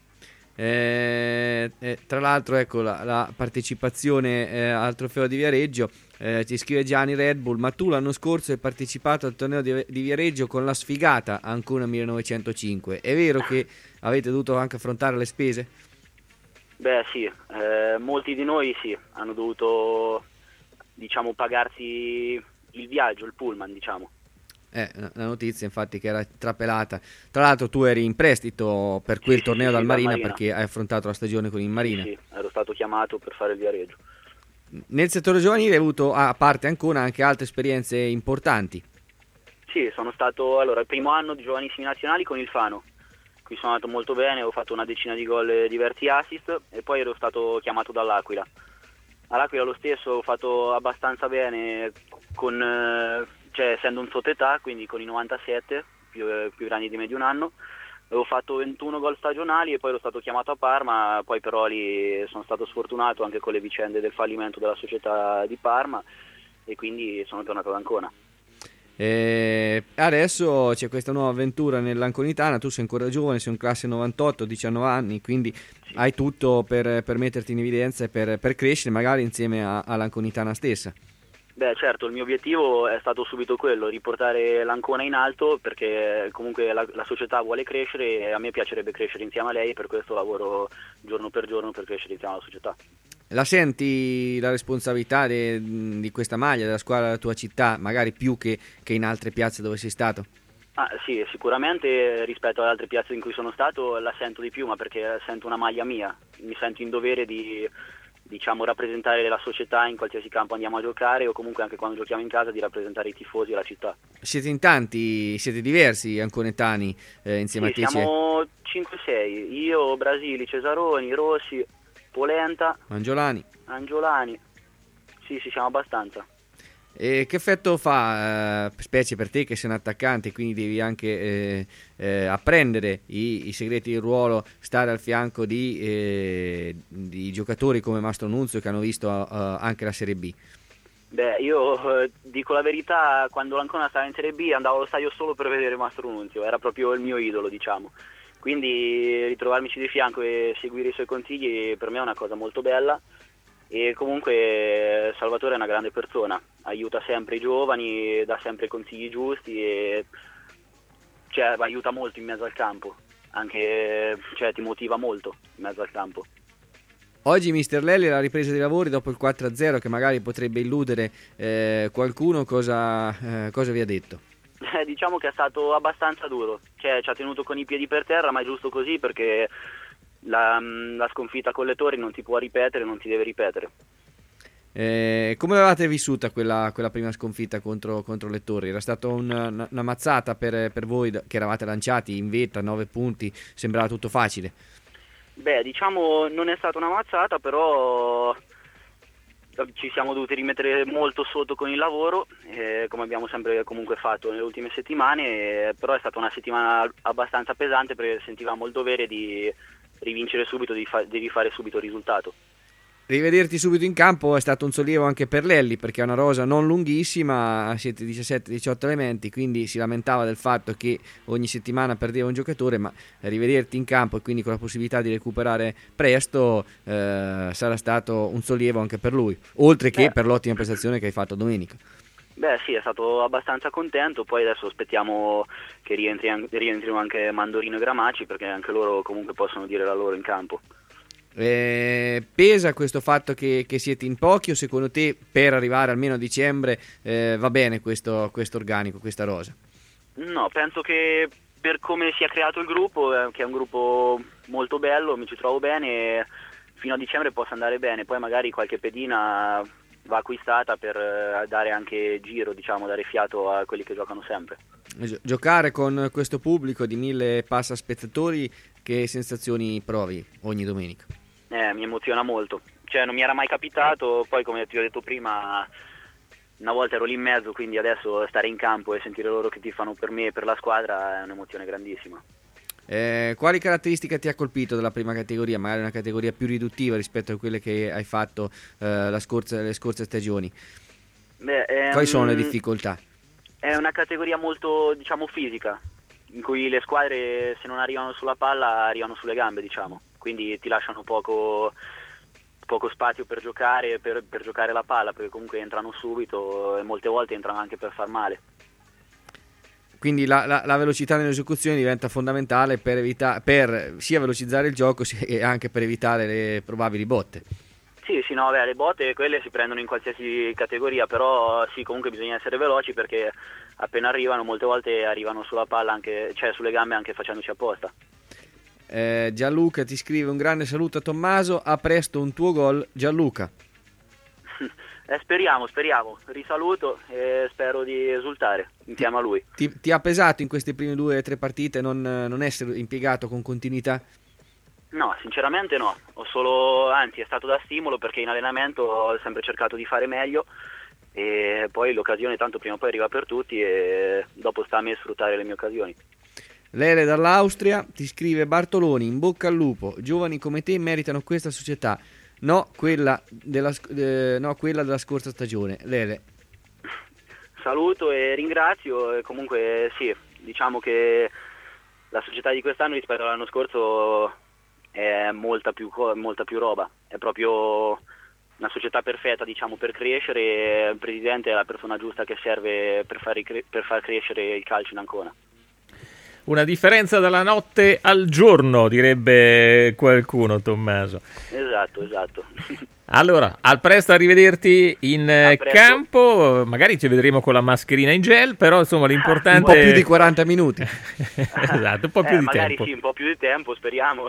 Eh, eh, tra l'altro ecco la, la partecipazione eh, al trofeo di Viareggio, eh, ci scrive Gianni Red Bull: ma tu l'anno scorso hai partecipato al torneo di, di Viareggio con la sfigata Ancona millenovecentocinque, è vero che avete dovuto anche affrontare le spese? Beh sì, eh, molti di noi sì, hanno dovuto, diciamo, pagarsi il viaggio, il pullman, diciamo. Eh, la notizia infatti che era trapelata. Tra l'altro tu eri in prestito per quel Sì, torneo sì, dal sì, Marina, dal Marina. perché hai affrontato la stagione con il Marina. Sì, sì, ero stato chiamato per fare il Viareggio. Nel settore giovanile hai avuto, a parte Ancona, anche altre esperienze importanti. Sì, sono stato, allora, il primo anno di giovanissimi nazionali con il Fano. Qui sono andato molto bene, ho fatto una decina di gol e diversi assist e poi ero stato chiamato dall'Aquila. All'Aquila lo stesso ho fatto abbastanza bene, con, eh, cioè, essendo un sottoetà, quindi con i novantasette, più, eh, più grandi di me di un anno. Avevo fatto ventuno gol stagionali e poi ero stato chiamato a Parma, poi però lì sono stato sfortunato anche con le vicende del fallimento della società di Parma e quindi sono tornato ad Ancona. E adesso c'è questa nuova avventura nell'Anconitana, tu sei ancora giovane, sei un classe novantotto, diciannove anni, quindi sì, hai tutto per, per metterti in evidenza e per, per crescere magari insieme a, all'Anconitana stessa. Beh certo, il mio obiettivo è stato subito quello, riportare l'Ancona in alto, perché comunque la, la società vuole crescere e a me piacerebbe crescere insieme a lei, per questo lavoro giorno per giorno per crescere insieme alla società. La senti la responsabilità de, di questa maglia, della squadra della tua città, magari più che, che in altre piazze dove sei stato? Ah, sì, sicuramente rispetto ad altre piazze in cui sono stato la sento di più, ma perché sento una maglia mia, mi sento in dovere di, diciamo, rappresentare la società in qualsiasi campo andiamo a giocare o comunque anche quando giochiamo in casa di rappresentare i tifosi e la città. Siete in tanti, siete diversi anconetani eh, insieme Sì, a te? siamo cinque sei, io, Brasili, Cesaroni, Rossi, Polenta, Angiolani. Angiolani, sì sì siamo abbastanza. E che effetto fa, eh, specie per te che sei un attaccante, quindi devi anche eh, eh, apprendere i, i segreti del ruolo, stare al fianco di, eh, di giocatori come Mastro Nunzio che hanno visto uh, anche la Serie B? Beh, io eh, dico la verità, quando l'Ancona stava in Serie B andavo allo stadio solo per vedere Mastro Nunzio, era proprio il mio idolo, diciamo. Quindi ritrovarmici di fianco e seguire i suoi consigli per me è una cosa molto bella e comunque Salvatore è una grande persona, aiuta sempre i giovani, dà sempre consigli giusti e cioè, aiuta molto in mezzo al campo, anche cioè, ti motiva molto in mezzo al campo. Oggi mister Lelli alla ripresa dei lavori dopo il quattro a zero che magari potrebbe illudere eh, qualcuno, cosa, eh, cosa vi ha detto? Eh, diciamo che è stato abbastanza duro, cioè ci ha tenuto con i piedi per terra, ma è giusto così perché la, la sconfitta con le Torri non ti può ripetere, non ti deve ripetere. Eh, come l'avete vissuta quella, quella prima sconfitta contro, contro le Torri? Era stata una, una, una mazzata per, per voi che eravate lanciati in vetta, nove punti, sembrava tutto facile. Beh, diciamo non è stata una mazzata, però ci siamo dovuti rimettere molto sotto con il lavoro, eh, come abbiamo sempre comunque fatto nelle ultime settimane, eh, però è stata una settimana abbastanza pesante perché sentivamo il dovere di rivincere subito, di, fa- di rifare subito il risultato. Rivederti subito in campo è stato un sollievo anche per Lelli, perché è una rosa non lunghissima, siete diciassette diciotto elementi, quindi si lamentava del fatto che ogni settimana perdeva un giocatore, ma rivederti in campo e quindi con la possibilità di recuperare presto eh, sarà stato un sollievo anche per lui, oltre che Beh. per l'ottima prestazione che hai fatto domenica. Beh sì, è stato abbastanza contento, poi adesso aspettiamo che rientri, rientrino anche Mandorino e Gramacci, perché anche loro comunque possono dire la loro in campo. Eh, pesa questo fatto che, che siete in pochi, o secondo te per arrivare almeno a dicembre eh, va bene questo, questo organico, questa rosa? No, penso che per come si è creato il gruppo, eh, che è un gruppo molto bello, mi ci trovo bene, fino a dicembre possa andare bene, poi magari qualche pedina va acquistata per eh, dare anche giro, diciamo, dare fiato a quelli che giocano sempre. Gi- giocare con questo pubblico di mille passa spettatori, che sensazioni provi ogni domenica? Eh, mi emoziona molto, cioè non mi era mai capitato, poi come ti ho detto prima una volta ero lì in mezzo, quindi adesso stare in campo e sentire loro che tifano per me e per la squadra è un'emozione grandissima. Eh, quali caratteristiche ti ha colpito della prima categoria, magari una categoria più riduttiva rispetto a quelle che hai fatto eh, la scorsa, le scorse stagioni? Beh, ehm, Quali sono le difficoltà? È una categoria molto, diciamo, fisica, in cui le squadre se non arrivano sulla palla arrivano sulle gambe, diciamo, quindi ti lasciano poco, poco spazio per giocare, per, per giocare la palla, perché comunque entrano subito e molte volte entrano anche per far male. Quindi la, la, la velocità nell'esecuzione diventa fondamentale per, evita- per sia velocizzare il gioco e anche per evitare le probabili botte. Sì, sì, no, beh, le botte quelle si prendono in qualsiasi categoria, però sì, comunque bisogna essere veloci perché appena arrivano, molte volte arrivano sulla palla, anche, cioè sulle gambe, anche facendoci apposta. Eh, Gianluca ti scrive: un grande saluto a Tommaso, a presto un tuo gol Gianluca. Eh, speriamo, speriamo, risaluto e spero di esultare insieme a lui. Ti, ti ha pesato in queste prime due o tre partite non, non essere impiegato con continuità? No, sinceramente no, ho solo, anzi è stato da stimolo perché in allenamento ho sempre cercato di fare meglio e poi l'occasione tanto prima o poi arriva per tutti e dopo sta a me sfruttare le mie occasioni. Lele dall'Austria ti scrive: Bartoloni, in bocca al lupo, giovani come te meritano questa società, no quella della, eh, no, quella della scorsa stagione. Lele. Saluto e ringrazio e comunque sì, diciamo che la società di quest'anno rispetto all'anno scorso è molta più, molta più roba, è proprio una società perfetta, diciamo, per crescere e il presidente è la persona giusta che serve per far, ricre- per far crescere il calcio in Ancona. Una differenza dalla notte al giorno, direbbe qualcuno, Tommaso. Esatto, esatto. Allora, al presto a rivederti in eh, campo, magari ci vedremo con la mascherina in gel, però insomma l'importante... Un po' più di quaranta minuti. Esatto, un po' più eh, di magari tempo. sì, un po' più di tempo, speriamo.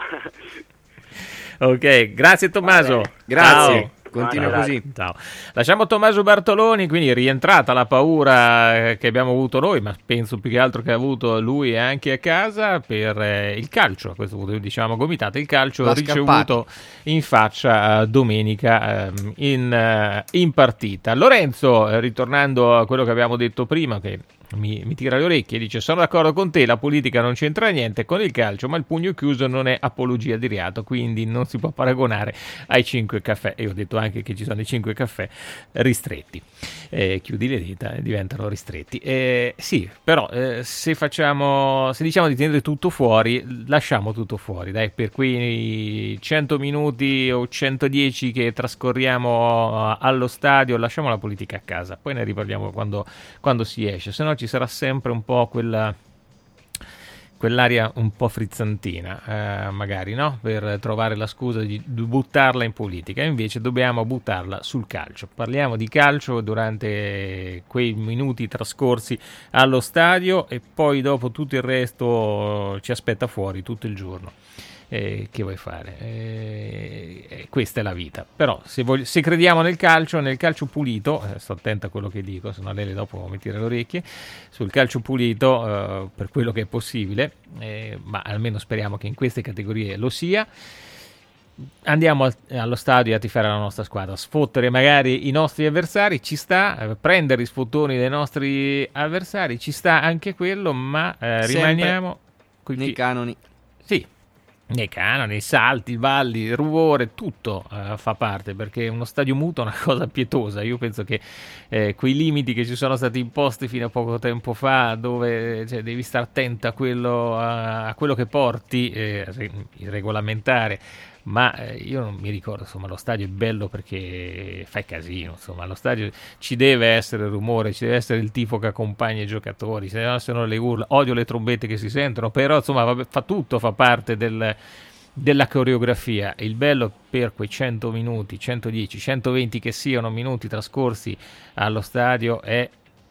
Ok, grazie Tommaso. Grazie. Ciao. Continua Ciao. così. Ciao. Lasciamo Tommaso Bartoloni, quindi è rientrata la paura che abbiamo avuto noi, ma penso più che altro che ha avuto lui anche a casa per eh, il calcio, a questo punto diciamo gomitate, il calcio La ricevuto in faccia eh, domenica eh, in, eh, in partita. Lorenzo, eh, ritornando a quello che abbiamo detto prima, che Mi, mi tira le orecchie, dice: sono d'accordo con te, la politica non c'entra niente con il calcio, ma il pugno chiuso non è apologia di reato, quindi non si può paragonare ai cinque caffè. E ho detto anche che ci sono i cinque caffè ristretti, eh, chiudi le dita e diventano ristretti. Eh, sì, però eh, se facciamo, se diciamo di tenere tutto fuori, lasciamo tutto fuori, dai, per quei cento minuti o centodieci che trascorriamo allo stadio, lasciamo la politica a casa, poi ne riparliamo quando, quando si esce, se no ci sarà sempre un po' quella quell'aria un po' frizzantina, eh, magari, no? Per trovare la scusa di buttarla in politica, invece dobbiamo buttarla sul calcio. Parliamo di calcio durante quei minuti trascorsi allo stadio e poi dopo tutto il resto ci aspetta fuori tutto il giorno. eh, che vuoi fare? Eh, eh, questa è la vita. Però se, voglio, se crediamo nel calcio, nel calcio pulito, eh, sto attento a quello che dico, se no Lele dopo mi tira le orecchie, sul calcio pulito eh, per quello che è possibile, eh, ma almeno speriamo che in queste categorie lo sia. Andiamo al, allo stadio a tifare la nostra squadra, sfottere magari i nostri avversari, ci sta, eh, prendere i sfottoni dei nostri avversari, ci sta anche quello, ma eh, rimaniamo nei canoni. Sì, nei canoni, i salti, i balli, il rumore, tutto eh, fa parte, perché uno stadio muto è una cosa pietosa. Io penso che eh, quei limiti che ci sono stati imposti fino a poco tempo fa, dove cioè, devi stare attento a quello, a, a quello che porti, eh, il regolamentare. Ma eh, io non mi ricordo, insomma, lo stadio è bello perché fai casino, insomma, allo stadio ci deve essere rumore, ci deve essere il tifo che accompagna i giocatori, se no sono le urla, odio le trombette che si sentono, però insomma vabbè, fa tutto, fa parte del, della coreografia. Il bello per quei cento minuti, centodieci, centoventi che siano minuti trascorsi allo stadio è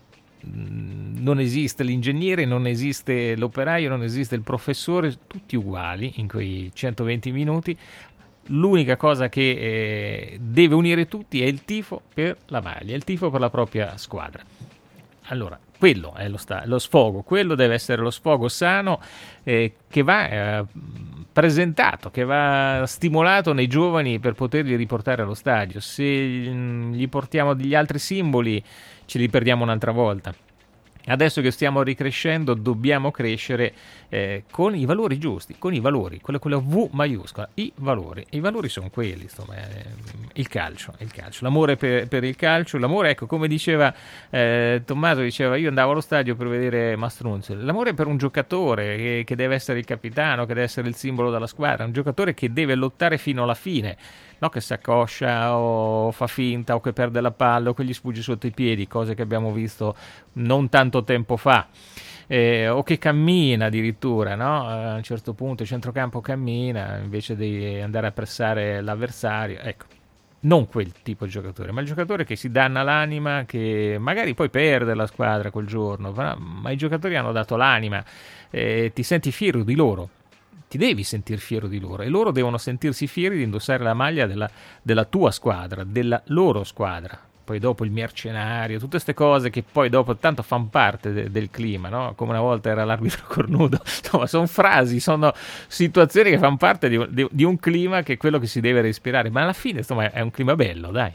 non esiste l'ingegnere, non esiste l'operaio, non esiste il professore, tutti uguali in quei centoventi minuti. L'unica cosa che eh, deve unire tutti è il tifo per la maglia, il tifo per la propria squadra. Allora, quello è lo, sta- lo sfogo, quello deve essere lo sfogo sano eh, che va eh, presentato, che va stimolato nei giovani per poterli riportare allo stadio. Se mh, gli portiamo degli altri simboli ce li perdiamo un'altra volta. Adesso che stiamo ricrescendo dobbiamo crescere eh, con i valori giusti, con i valori, quella, quella V maiuscola, i valori. I valori sono quelli, insomma, eh, il calcio, il calcio, l'amore per, per il calcio, l'amore, ecco, come diceva eh, Tommaso, diceva io andavo allo stadio per vedere Mastrunz, l'amore per un giocatore che, che deve essere il capitano, che deve essere il simbolo della squadra, un giocatore che deve lottare fino alla fine. No, che si accoscia o fa finta o che perde la palla o che gli sfugge sotto i piedi, cose che abbiamo visto non tanto tempo fa, eh, o che cammina addirittura, no? A un certo punto il centrocampo cammina invece di andare a pressare l'avversario, ecco, non quel tipo di giocatore, ma il giocatore che si danna l'anima, che magari poi perde la squadra quel giorno, ma i giocatori hanno dato l'anima, eh, ti senti fiero di loro. Ti devi sentir fiero di loro e loro devono sentirsi fieri di indossare la maglia della, della tua squadra, della loro squadra. Poi dopo il mercenario, tutte queste cose che poi dopo tanto fanno parte de, del clima, no? Come una volta era l'arbitro cornuto. Insomma, sono frasi, sono situazioni che fanno parte di, di, di un clima che è quello che si deve respirare. Ma alla fine, insomma, è un clima bello, dai.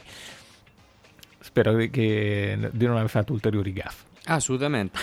Spero che, di non aver fatto ulteriori gaffe. Assolutamente.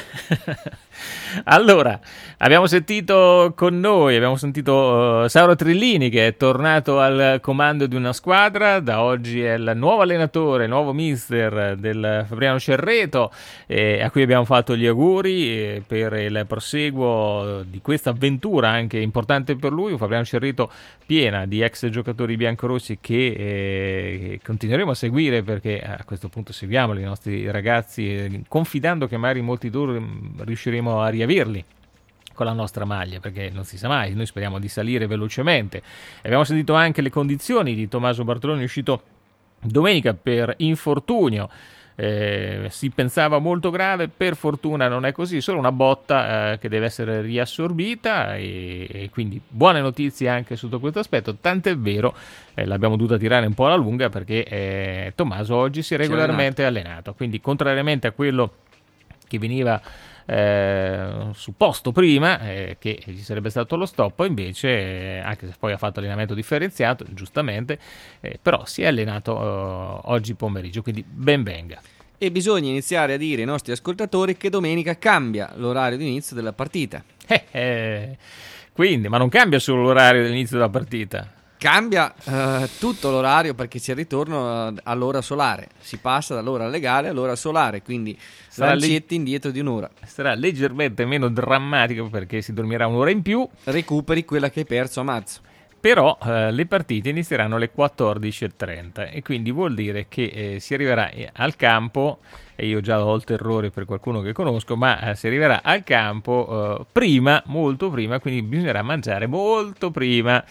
Allora, abbiamo sentito con noi, abbiamo sentito uh, Sauro Trillini che è tornato al comando di una squadra, da oggi è il nuovo allenatore, il nuovo mister del Fabriano Cerreto, eh, a cui abbiamo fatto gli auguri eh, per il proseguo di questa avventura anche importante per lui, un Fabriano Cerreto piena di ex giocatori biancorossi che eh, continueremo a seguire, perché a questo punto seguiamo i nostri ragazzi eh, confidando che magari molti loro riusciremo a riaverli con la nostra maglia, perché non si sa mai, noi speriamo di salire velocemente. Abbiamo sentito anche le condizioni di Tommaso Bartoloni, uscito domenica per infortunio, eh, si pensava molto grave, per fortuna non è così, solo una botta eh, che deve essere riassorbita e, e quindi buone notizie anche sotto questo aspetto, tant'è vero eh, l'abbiamo dovuta tirare un po' alla lunga perché eh, Tommaso oggi si è regolarmente allenato, quindi contrariamente a quello che veniva eh, supposto prima, eh, che gli sarebbe stato lo stop, invece, eh, anche se poi ha fatto allenamento differenziato, giustamente, eh, però si è allenato eh, oggi pomeriggio, quindi ben venga. E bisogna iniziare a dire ai nostri ascoltatori che domenica cambia l'orario di inizio della partita. Eh, eh, quindi, ma non cambia solo l'orario dell'inizio della partita. Cambia uh, tutto l'orario perché c'è il ritorno uh, all'ora solare, si passa dall'ora legale all'ora solare, quindi lancetti leg- indietro di un'ora. Sarà leggermente meno drammatico perché si dormirà un'ora in più. Recuperi quella che hai perso a marzo. Però uh, le partite inizieranno alle quattordici e trenta e quindi vuol dire che eh, si arriverà al campo, e io già ho il terrore per qualcuno che conosco, ma uh, si arriverà al campo uh, prima, molto prima, quindi bisognerà mangiare molto prima.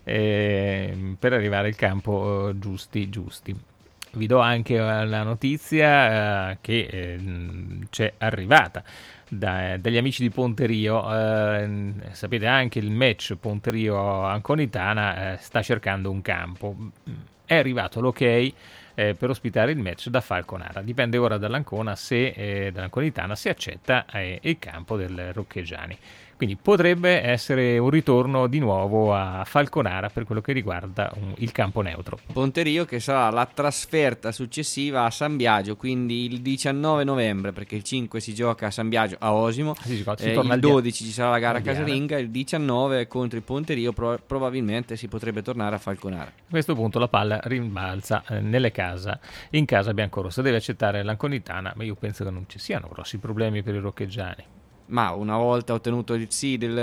Eh, per arrivare al campo eh, giusti giusti. Vi do anche la notizia eh, che eh, c'è arrivata da, dagli amici di Ponterio. Eh, sapete anche il match Ponterio-Anconitana eh, sta cercando un campo. È arrivato l'ok eh, per ospitare il match da Falconara. Dipende ora dall'Ancona se, eh, dall'Anconitana se accetta eh, il campo del Rocchegiani. Quindi potrebbe essere un ritorno di nuovo a Falconara per quello che riguarda un, il campo neutro. Ponterio che sarà la trasferta successiva a San Biagio, quindi il diciannove novembre, perché il cinque si gioca a San Biagio a Osimo, si gioca, si eh, torna il dodici ci sarà la gara a Diana. Casalinga, il diciannove contro il Ponterio pro- probabilmente si potrebbe tornare a Falconara. A questo punto la palla rimbalza eh, nelle casa, in casa biancorossa. Deve accettare l'Anconitana, ma io penso che non ci siano grossi problemi per i roccheggiani. Ma una volta ottenuto il sì del,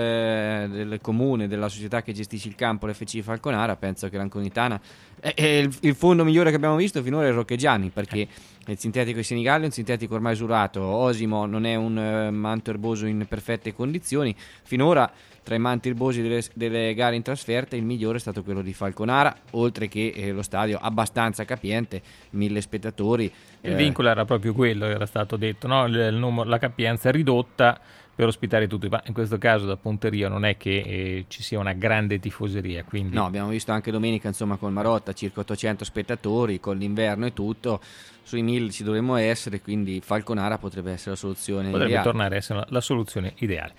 del comune, della società che gestisce il campo, l'F C Falconara, penso che l'Anconitana è, è il, il fondo migliore che abbiamo visto finora è il Rocchegiani, perché il sintetico di Senigallia è un sintetico ormai usurato. Osimo non è un uh, manto erboso in perfette condizioni. Finora tra i manti erbosi delle, delle gare in trasferta il migliore è stato quello di Falconara, oltre che eh, lo stadio abbastanza capiente, mille spettatori. Il eh, vincolo era proprio quello, era stato detto, no? il, il numero, la capienza ridotta per ospitare tutti, ma in questo caso da Ponterio non è che eh, ci sia una grande tifoseria, quindi... No, abbiamo visto anche domenica, insomma, con Marotta circa ottocento spettatori, con l'inverno e tutto, sui mille ci dovremmo essere, quindi Falconara potrebbe essere la soluzione potrebbe ideale. tornare a essere la, la soluzione ideale.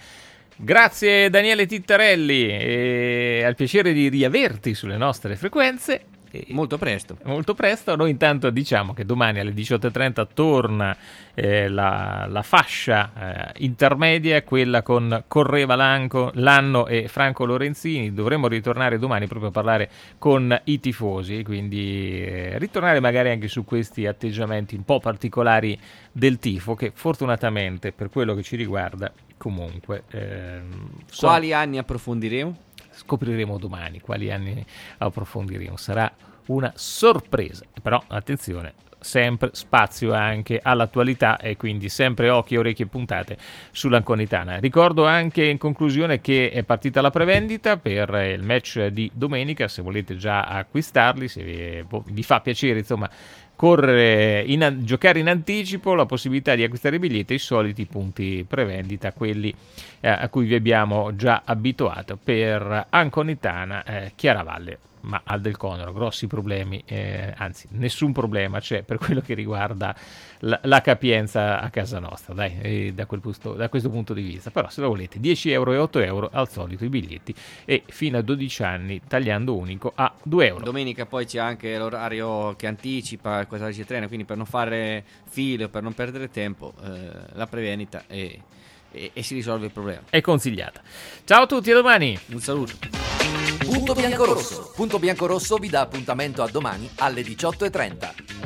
Grazie Daniele Tittarelli, e al piacere di riaverti sulle nostre frequenze. Molto presto. Molto presto. Noi intanto diciamo che domani alle diciotto e trenta torna eh, la, la fascia eh, intermedia, quella con Correva Lanco, Lanno e Franco Lorenzini. Dovremmo ritornare domani proprio a parlare con i tifosi, quindi eh, ritornare magari anche su questi atteggiamenti un po' particolari del tifo, che fortunatamente per quello che ci riguarda comunque eh, so- Quali anni approfondiremo? Scopriremo domani quali anni approfondiremo, sarà una sorpresa, però attenzione, sempre spazio anche all'attualità e quindi sempre occhi, orecchie puntate sull'Anconitana. Ricordo anche in conclusione che è partita la prevendita per il match di domenica, se volete già acquistarli, se vi, vi fa piacere insomma correre in, giocare in anticipo, la possibilità di acquistare i biglietti, i soliti punti prevendita, quelli eh, a cui vi abbiamo già abituato per Anconitana, eh, Chiaravalle, ma al Del Conero grossi problemi, eh, anzi nessun problema c'è per quello che riguarda la, la capienza a casa nostra, dai, eh, da, quel punto, da questo punto di vista. Però se lo volete dieci euro e otto euro al solito i biglietti, e fino a dodici anni tagliando unico a due euro. Domenica poi c'è anche l'orario che anticipa quattordici e trenta, quindi per non fare file o per non perdere tempo eh, la prevendita e, e, e si risolve il problema. È consigliata. Ciao a tutti, a domani. Un saluto. Punto Biancorosso. Punto Biancorosso vi dà appuntamento a domani alle diciotto e trenta.